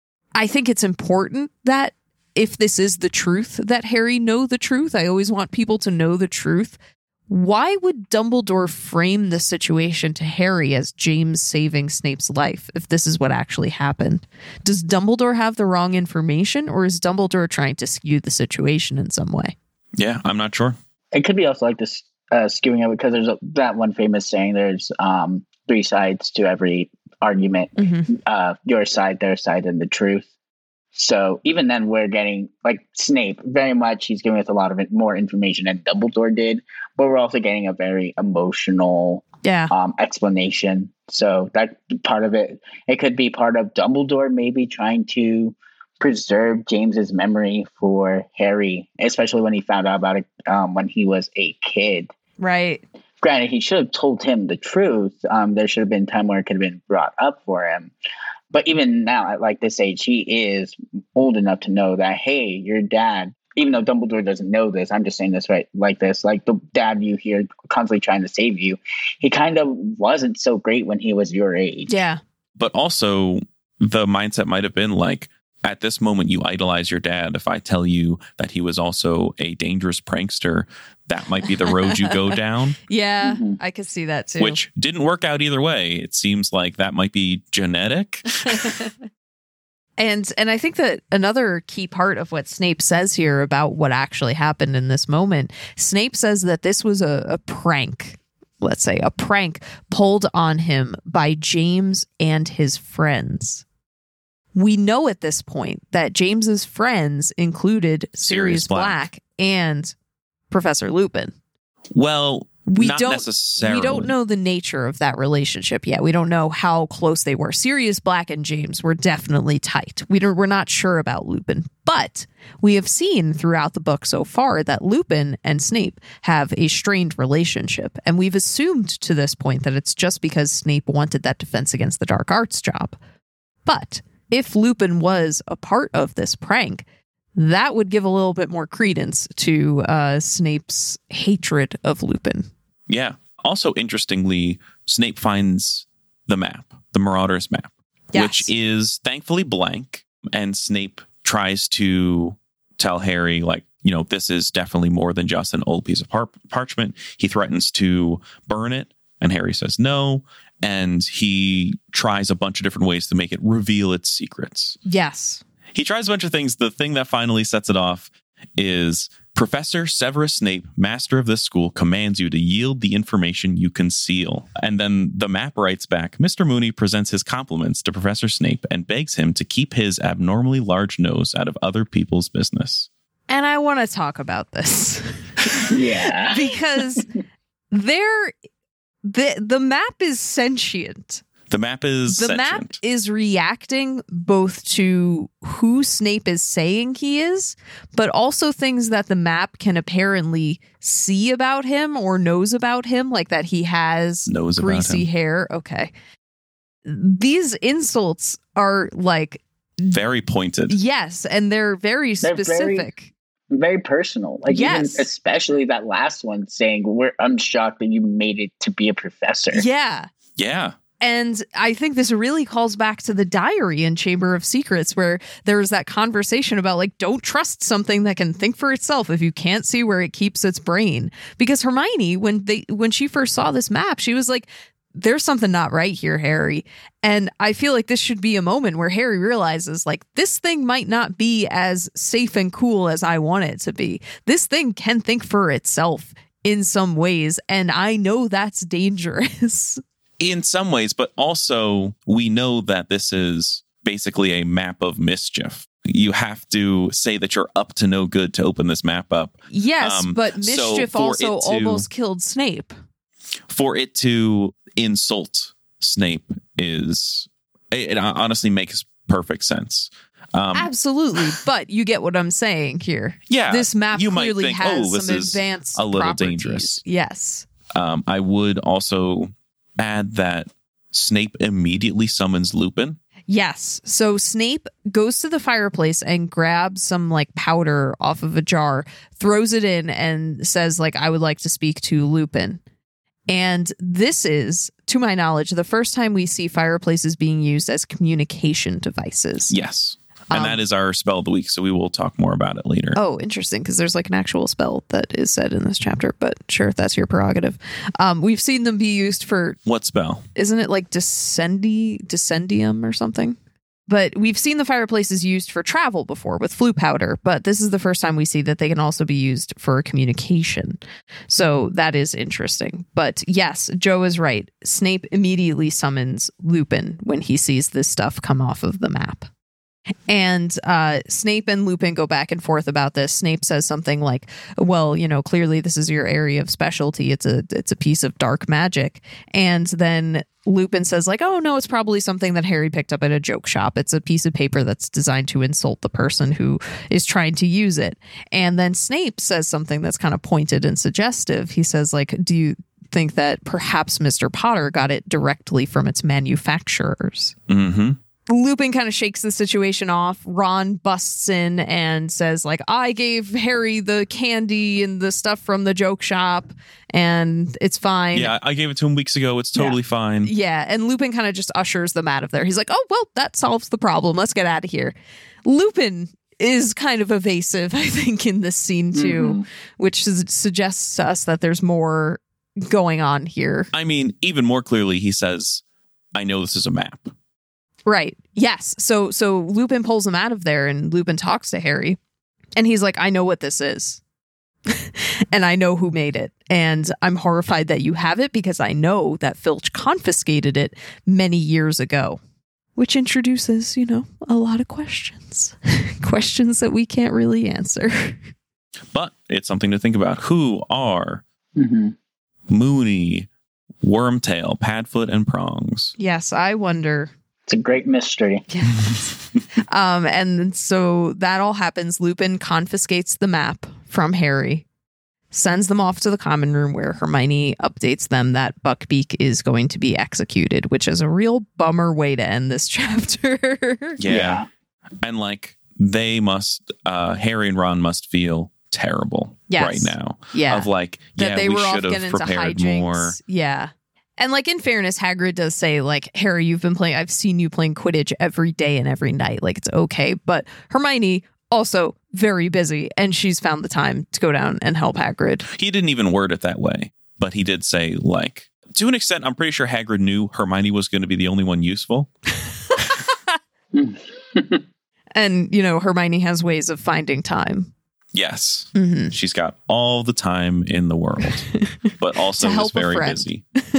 I think it's important that if this is the truth, that Harry know the truth. I always want people to know the truth. Why would Dumbledore frame the situation to Harry as James saving Snape's life if this is what actually happened? Does Dumbledore have the wrong information, or is Dumbledore trying to skew the situation in some way? Yeah, I'm not sure. It could be also like this uh, skewing of it, because there's a, that one famous saying, there's um, three sides to every argument, Mm-hmm. uh, your side, their side, and the truth. So even then, we're getting, like, Snape, very much, he's giving us a lot of more information than Dumbledore did, but we're also getting a very emotional Yeah. um, explanation. So that part of it, it could be part of Dumbledore maybe trying to preserve James's memory for Harry, especially when he found out about it um, when he was a kid. Right. Granted, he should have told him the truth. Um, there should have been a time where it could have been brought up for him. But even now, at like this age, he is old enough to know that, hey, your dad, even though Dumbledore doesn't know this, I'm just saying this right like this, like the dad you hear constantly trying to save you, he kind of wasn't so great when he was your age. Yeah. But also, the mindset might have been like, at this moment, you idolize your dad. If I tell you that he was also a dangerous prankster, that might be the road you go down. Yeah. Mhm. I could see that too. Which didn't work out either way. It seems like that might be genetic. And and I think that another key part of what Snape says here about what actually happened in this moment, Snape says that this was a, a prank, let's say a prank pulled on him by James and his friends. We know at this point that James's friends included Sirius, Sirius Black. Black and Professor Lupin. Well, We not don't necessarily. We don't know the nature of that relationship yet. We don't know how close they were. Sirius Black and James were definitely tight. We don't, we're not sure about Lupin, but we have seen throughout the book so far that Lupin and Snape have a strained relationship, and we've assumed to this point that it's just because Snape wanted that Defense Against the Dark Arts job. But if Lupin was a part of this prank, that would give a little bit more credence to uh, Snape's hatred of Lupin. Yeah. Also, interestingly, Snape finds the map, the Marauders map, Yes. which is thankfully blank. And Snape tries to tell Harry, like, you know, this is definitely more than just an old piece of par- parchment. He threatens to burn it. And Harry says no. And he tries a bunch of different ways to make it reveal its secrets. Yes. He tries a bunch of things. The thing that finally sets it off is Professor Severus Snape, master of this school, commands you to yield the information you conceal. And then the map writes back, Mister Mooney presents his compliments to Professor Snape and begs him to keep his abnormally large nose out of other people's business. And I want to talk about this Yeah. because there the the map is sentient. The map is The sentient. map is reacting both to who Snape is saying he is, but also things that the map can apparently see about him or knows about him, like that he has Knows about greasy him. hair. Okay. These insults are like, Very pointed. yes, and they're very They're very- specific. Very personal. Like, Yes. even especially that last one saying, We're, I'm shocked that you made it to be a professor. Yeah. Yeah. And I think this really calls back to the diary in Chamber of Secrets, where there was that conversation about, like, don't trust something that can think for itself if you can't see where it keeps its brain. Because Hermione, when they when she first saw this map, she was like, there's something not right here, Harry. And I feel like this should be a moment where Harry realizes, like, this thing might not be as safe and cool as I want it to be. This thing can think for itself in some ways, and I know that's dangerous. In some ways, but also we know that this is basically a map of mischief. You have to say that you're up to no good to open this map up. Yes, Um, but so mischief for also it to- almost killed Snape. For it to insult Snape is, it, it honestly makes perfect sense. Um, Absolutely, but you get what I'm saying here. yeah, This map you might clearly think, has oh, this some is advanced a little properties. dangerous. Yes. Um, I would also add that Snape immediately summons Lupin. Yes. So Snape goes to the fireplace and grabs some like powder off of a jar, throws it in and says, like, I would like to speak to Lupin. And this is, to my knowledge, the first time we see fireplaces being used as communication devices. Yes. And Um, that is our spell of the week, so we will talk more about it later. Oh, interesting, because there's like an actual spell that is said in this chapter, but sure, that's your prerogative. Um, we've seen them be used for, What spell? isn't it like Descendi, Descendium or something? But we've seen the fireplaces used for travel before with flue powder, but this is the first time we see that they can also be used for communication. So that is interesting. But yes, Joe is right. Snape immediately summons Lupin when he sees this stuff come off of the map. And uh, Snape and Lupin go back and forth about this. Snape says something like, well, you know, clearly this is your area of specialty. It's a it's a piece of dark magic. And then Lupin says like, oh, no, it's probably something that Harry picked up at a joke shop. It's a piece of paper that's designed to insult the person who is trying to use it. And then Snape says something that's kind of pointed and suggestive. He says like, do you think that perhaps Mister Potter got it directly from its manufacturers? Mm-hmm. Lupin kind of shakes the situation off. Ron busts in and says, like, I gave Harry the candy and the stuff from the joke shop, and it's fine. Yeah, I gave it to him weeks ago. It's totally yeah. fine. Yeah, and Lupin kind of just ushers them out of there. He's like, oh, well, that solves the problem. Let's get out of here. Lupin is kind of evasive, I think, in this scene, too, mm-hmm. which su- suggests to us that there's more going on here. I mean, even more clearly, he says, I know this is a map. Right. Yes. So so Lupin pulls him out of there and Lupin talks to Harry and he's like, I know what this is. And I know who made it. And I'm horrified that you have it because I know that Filch confiscated it many years ago. Which introduces, you know, a lot of questions. Questions that we can't really answer. But it's something to think about. Who are mm-hmm. Moony, Wormtail, Padfoot, and Prongs? Yes, I wonder... It's a great mystery. Yes. um, and so that all happens. Lupin confiscates the map from Harry, sends them off to the common room where Hermione updates them that Buckbeak is going to be executed, which is a real bummer way to end this chapter. Yeah. yeah. And like they must, uh, Harry and Ron must feel terrible yes. right now. Yeah. Of like, that yeah, they we were should off have getting into prepared hijinks. more. Yeah. And like in fairness, Hagrid does say like, Harry, you've been playing, I've seen you playing Quidditch every day and every night. Like it's okay. But Hermione also very busy and she's found the time to go down and help Hagrid. He didn't even word it that way, but he did say like, to an extent, I'm pretty sure Hagrid knew Hermione was going to be the only one useful. And, you know, Hermione has ways of finding time. Yes. Mm-hmm. She's got all the time in the world, but also is very busy.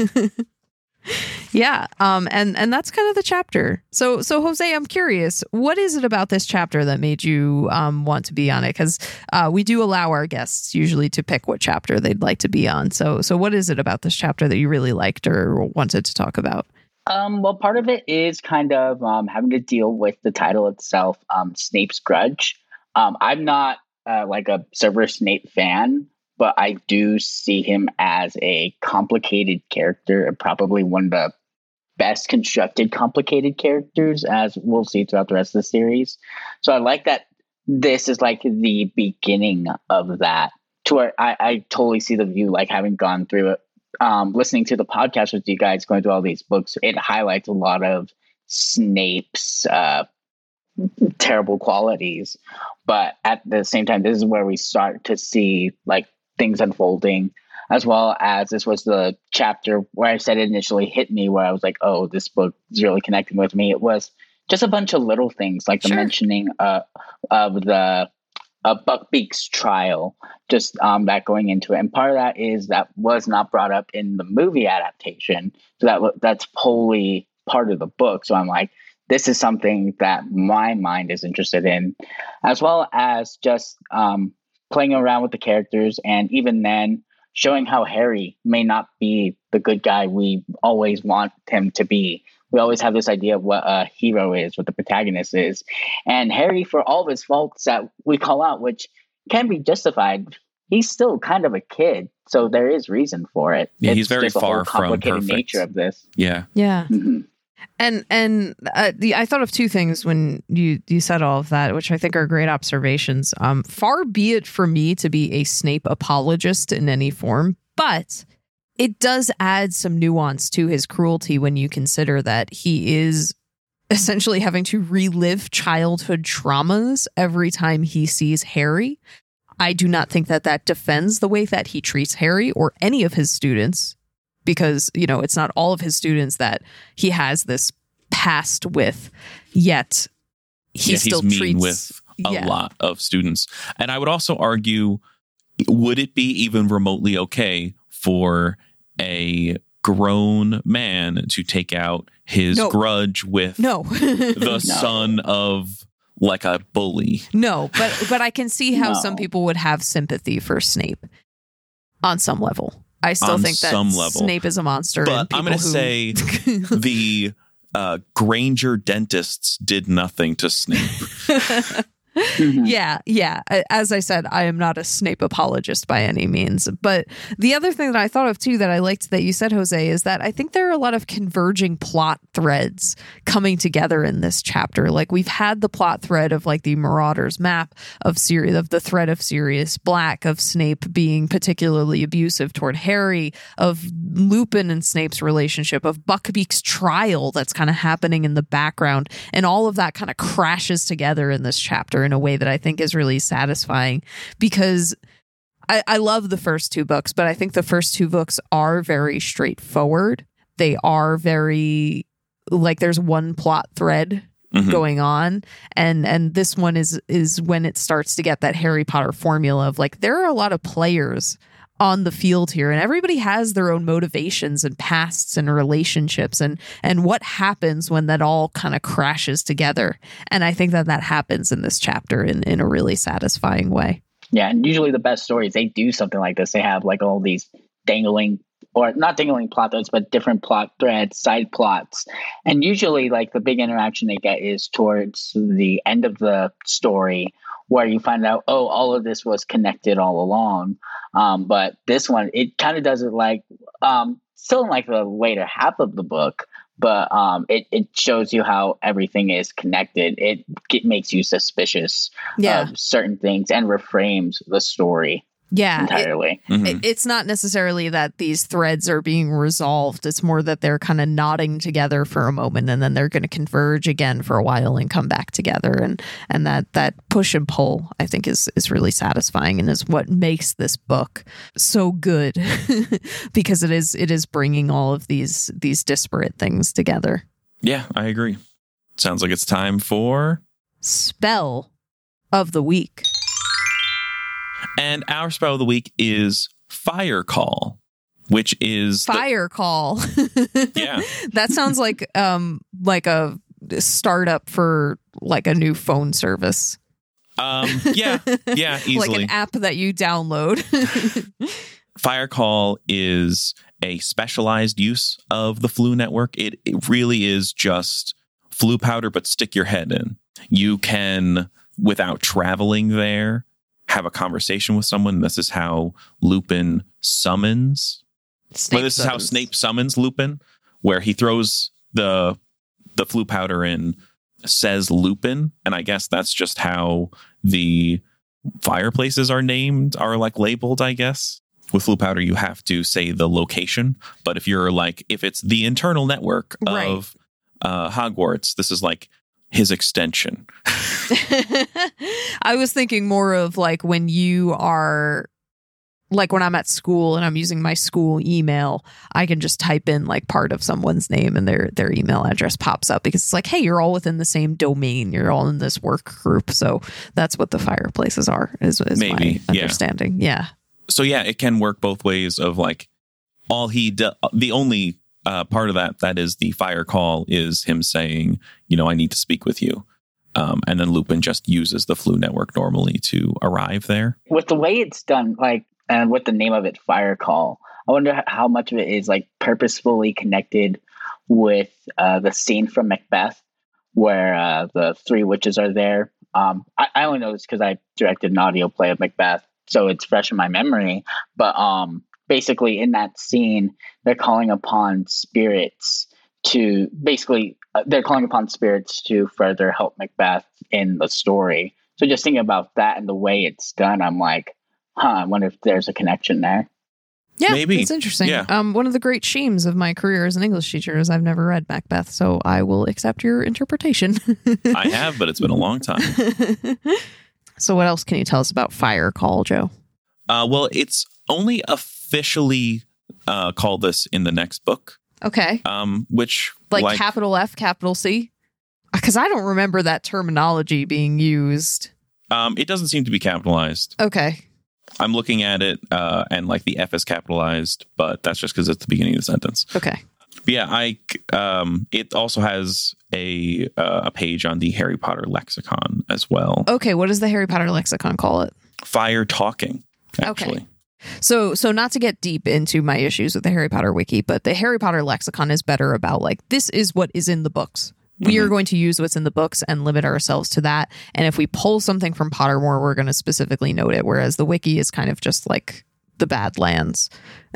Yeah. Um, and, and that's kind of the chapter. So, so Jose, I'm curious, what is it about this chapter that made you um, want to be on it? Because uh, we do allow our guests usually to pick what chapter they'd like to be on. So, so what is it about this chapter that you really liked or wanted to talk about? Um, well, part of it is kind of um, having to deal with the title itself, um, Snape's Grudge. Um, I'm not Uh, like a Severus Snape fan, but I do see him as a complicated character and probably one of the best constructed complicated characters, as we'll see throughout the rest of the series. So I like that this is like the beginning of that, to where I, I totally see the view, like having gone through it, um, listening to the podcast with you guys, going through all these books, it highlights a lot of Snape's uh, terrible qualities. But at the same time, this is where we start to see like things unfolding, as well as this was the chapter where I said it initially hit me, where I was like, oh, this book is really connecting with me. It was just a bunch of little things, like the Sure. mentioning uh, of the uh, Buckbeak's trial, just um, that going into it. And part of that is that was not brought up in the movie adaptation. So that that's wholly part of the book. So I'm like, this is something that my mind is interested in, as well as just um, playing around with the characters. And even then, showing how Harry may not be the good guy we always want him to be. We always have this idea of what a hero is, what the protagonist is. And Harry, for all of his faults that we call out, which can be justified, he's still kind of a kid. So there is reason for it. Yeah, it's he's very just far the whole complicated from perfect. nature of this. Yeah. Yeah. Mm-hmm. And and uh, the I thought of two things when you you said all of that, which I think are great observations. Um, far be it for me to be a Snape apologist in any form, but it does add some nuance to his cruelty when you consider that he is essentially having to relive childhood traumas every time he sees Harry. I do not think that that defends the way that he treats Harry or any of his students. Because, you know, it's not all of his students that he has this past with, yet he yeah, still he's mean treats with a yeah. lot of students. And I would also argue, would it be even remotely okay for a grown man to take out his No. grudge with No. the No. son of like a bully? No, but but I can see how No. some people would have sympathy for Snape on some level. I still On think that some level. Snape is a monster. But and I'm going to people say who- the uh, Granger dentists did nothing to Snape. Mhm. Yeah, yeah. A- As I said, I am not a Snape apologist by any means. But the other thing that I thought of too that I liked that you said, Jose, is that I think there are a lot of converging plot threads coming together in this chapter. Like we've had the plot thread of like the Marauders map of Sirius, of the threat of Sirius Black, of Snape being particularly abusive toward Harry, of Lupin and Snape's relationship, of Buckbeak's trial that's kind of happening in the background. And all of that kind of crashes together in this chapter in a way that I think is really satisfying, because I, I love the first two books, but I think the first two books are very straightforward. They are very like there's one plot thread Mhm. going on, and and this one is is when it starts to get that Harry Potter formula of like there are a lot of players on the field here, and everybody has their own motivations and pasts and relationships, and and what happens when that all kind of crashes together. And I think that that happens in this chapter in in a really satisfying way. Yeah, and usually the best stories, they do something like this. They have like all these dangling, or not dangling plot threads, but different plot threads, side plots. And usually like the big interaction they get is towards the end of the story, where you find out, oh, all of this was connected all along. Um, but this one, it kind of does it like, um, still in like the later half of the book, but um, it, it shows you how everything is connected. It, it makes you suspicious Yeah, of certain things and reframes the story yeah. It, entirely. Mhm. it- it's not necessarily that these threads are being resolved. It's more that they're kind of nodding together for a moment, and then they're going to converge again for a while and come back together. And and that that push and pull, I think, is is really satisfying and is what makes this book so good, because it is it is bringing all of these these disparate things together. Yeah, I agree. Sounds like it's time for... Spell of the week. And our spell of the week is Fire Call, which is... the- Fire call. Yeah. That sounds like um like a startup for like a new phone service. um, yeah, yeah, easily. Like an app that you download. Fire Call is a specialized use of the Flu Network. It, it really is just flu powder, but stick your head in. You can, without traveling there, have a conversation with someone. This is how Lupin summons. Snape well, this is how summons. Snape summons Lupin, where he throws the the flu powder in, says Lupin, and I guess that's just how the fireplaces are named, are like labeled, I guess. With flu powder, you have to say the location, but if you're like, if it's the internal network Right. of uh, Hogwarts, this is like his extension. I was thinking more of like when you are like when I'm at school and I'm using my school email, I can just type in like part of someone's name and their their email address pops up, because it's like, hey, you're all within the same domain. You're all in this work group. So that's what the fireplaces are, is, is Maybe, my yeah. understanding. Yeah. So yeah, it can work both ways of like all he do- the only uh, part of that that is the fire call is him saying, you know, I need to speak with you. Um, and then Lupin just uses the Flu Network normally to arrive there. With the way it's done, like, and with the name of it, Fire Call, I wonder how much of it is like purposefully connected with uh, the scene from Macbeth, where uh, the three witches are there. Um, I, I only know this because I directed an audio play of Macbeth, so it's fresh in my memory. But um, basically, in that scene, they're calling upon spirits to basically uh, they're calling upon spirits to further help Macbeth in the story. So just thinking about that and the way it's done, I'm like, huh, I wonder if there's a connection there. Yeah, Maybe. it's interesting. Yeah. Um, one of the great shames of my career as an English teacher is I've never read Macbeth, so I will accept your interpretation. I have, but it's been a long time. So what else can you tell us about Fire Call, Joe? Uh, well, it's only officially uh, called this in the next book. Okay. Um, which Like, like capital F, capital C? Because I don't remember that terminology being used. um, it doesn't seem to be capitalized. Okay. I'm looking at it, uh, and like the F is capitalized, but that's just because it's the beginning of the sentence. Okay. But yeah, I um, it also has a uh, a page on the Harry Potter lexicon as well. Okay. What does the Harry Potter lexicon call it? Fire talking, actually. Okay. So, so not to get deep into my issues with the Harry Potter wiki, but the Harry Potter lexicon is better about like, this is what is in the books. We Mm-hmm. are going to use what's in the books and limit ourselves to that. And if we pull something from Pottermore, we're going to specifically note it. Whereas the wiki is kind of just like the Badlands.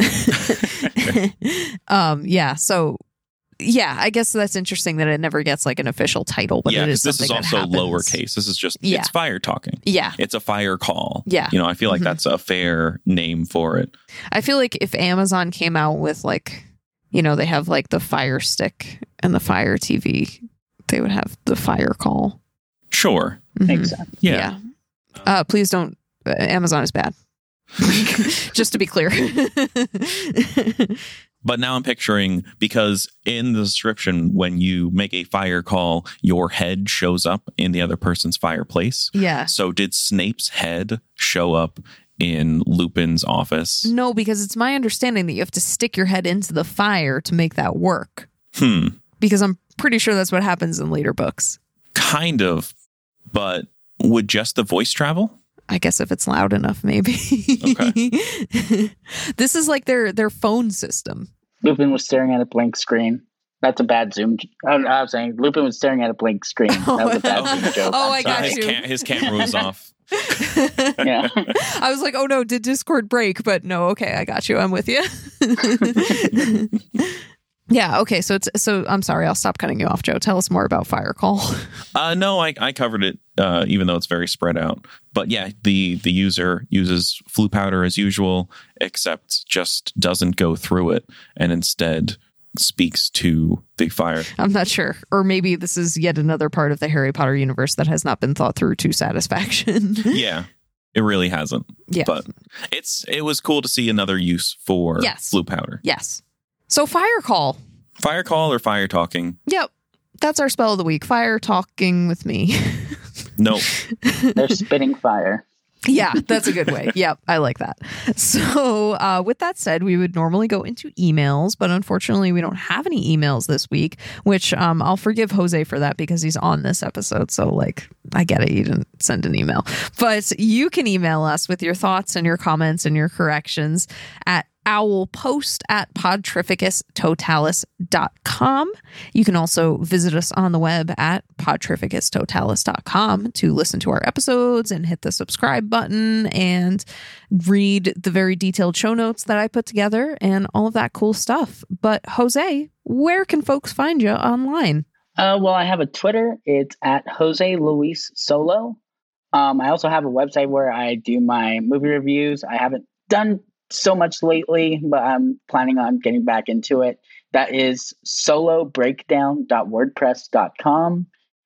um, yeah. So, yeah, I guess that's interesting that it never gets like an official title, but yeah, it is this is something that also happens. lowercase. This is just Yeah. it's fire talking. Yeah. It's a fire call. Yeah. You know, I feel like Mhm. that's a fair name for it. I feel like if Amazon came out with like, you know, they have like the Fire Stick and the Fire T V, they would have the Fire Call. Sure. Mhm. Makes sense. Yeah. Yeah. Uh, please don't. Uh, Amazon is bad. Just to be clear. But now I'm picturing, because in the description, when you make a fire call, your head shows up in the other person's fireplace. Yeah. So did Snape's head show up in Lupin's office? No, because it's my understanding that you have to stick your head into the fire to make that work. Hmm. Because I'm pretty sure that's what happens in later books. Kind of. But would just the voice travel? I guess if it's loud enough, maybe. Okay. This is like their their phone system. Lupin was staring at a blank screen. That's a bad Zoom. Oh, no, I was saying Lupin was staring at a blank screen. That was a bad Zoom joke. Oh, I'm I got sorry. his, you. Cam- his camera was off. Yeah. I was like, oh no, did Discord break? But no, okay, I got you. I'm with you. Yeah, okay. So it's so I'm sorry, I'll stop cutting you off, Joe. Tell us more about Fire Call. Uh, no, I, I covered it, uh, even though it's very spread out. But yeah, the, the user uses Floo powder as usual, except just doesn't go through it and instead speaks to the fire. I'm not sure. Or maybe this is yet another part of the Harry Potter universe that has not been thought through to satisfaction. Yeah, it really hasn't. Yeah. But it's it was cool to see another use for Yes. Floo powder. Yes. So Fire Call. Fire call or fire talking? Yep. That's our spell of the week. Fire talking with me. Nope. They're spitting fire. Yeah, that's a good way. Yep, I like that. So uh, with that said, we would normally go into emails, but unfortunately we don't have any emails this week, which um, I'll forgive Jose for that because he's on this episode. So like, I get it. You didn't send an email. But you can email us with your thoughts and your comments and your corrections at owlpost at podtrificus totalis dot com. You can also visit us on the web at podtrificus totalis dot com to listen to our episodes and hit the subscribe button and read the very detailed show notes that I put together and all of that cool stuff. But Jose, where can folks find you online? Uh, well, I have a Twitter. It's at Jose Luis Solo. Um, I also have a website where I do my movie reviews. I haven't done so much lately, but I'm planning on getting back into it. That is solo breakdown dot wordpress dot com.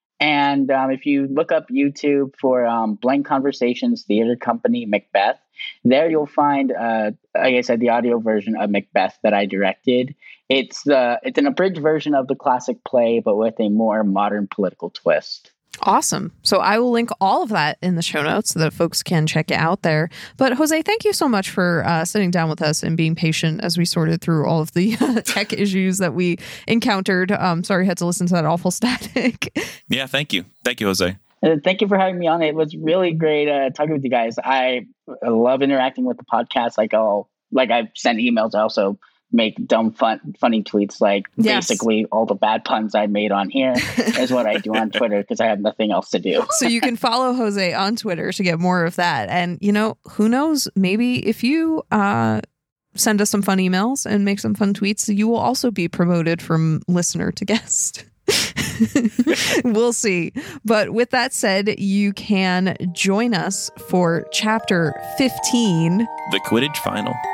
And um, if you look up YouTube for um, Blank Conversations Theater Company Macbeth, there you'll find, uh, like I said, the audio version of Macbeth that I directed. It's the it's an abridged version of the classic play, but with a more modern political twist. Awesome. So I will link all of that in the show notes so that folks can check it out there. But Jose, thank you so much for uh, sitting down with us and being patient as we sorted through all of the uh, tech issues that we encountered. Um, sorry, I had to listen to that awful static. Yeah, thank you. Thank you, Jose. Uh, thank you for having me on. It was really great uh, talking with you guys. I love interacting with the podcast. Like I'll, like I've sent emails. I also make dumb, fun, funny tweets. Like Yes. basically all the bad puns I made on here is what I do on Twitter because I have nothing else to do. So you can follow Jose on Twitter to get more of that. And, you know, who knows, maybe if you uh, send us some fun emails and make some fun tweets, you will also be promoted from listener to guest. We'll see. But with that said, you can join us for chapter fifteen. The Quidditch Final.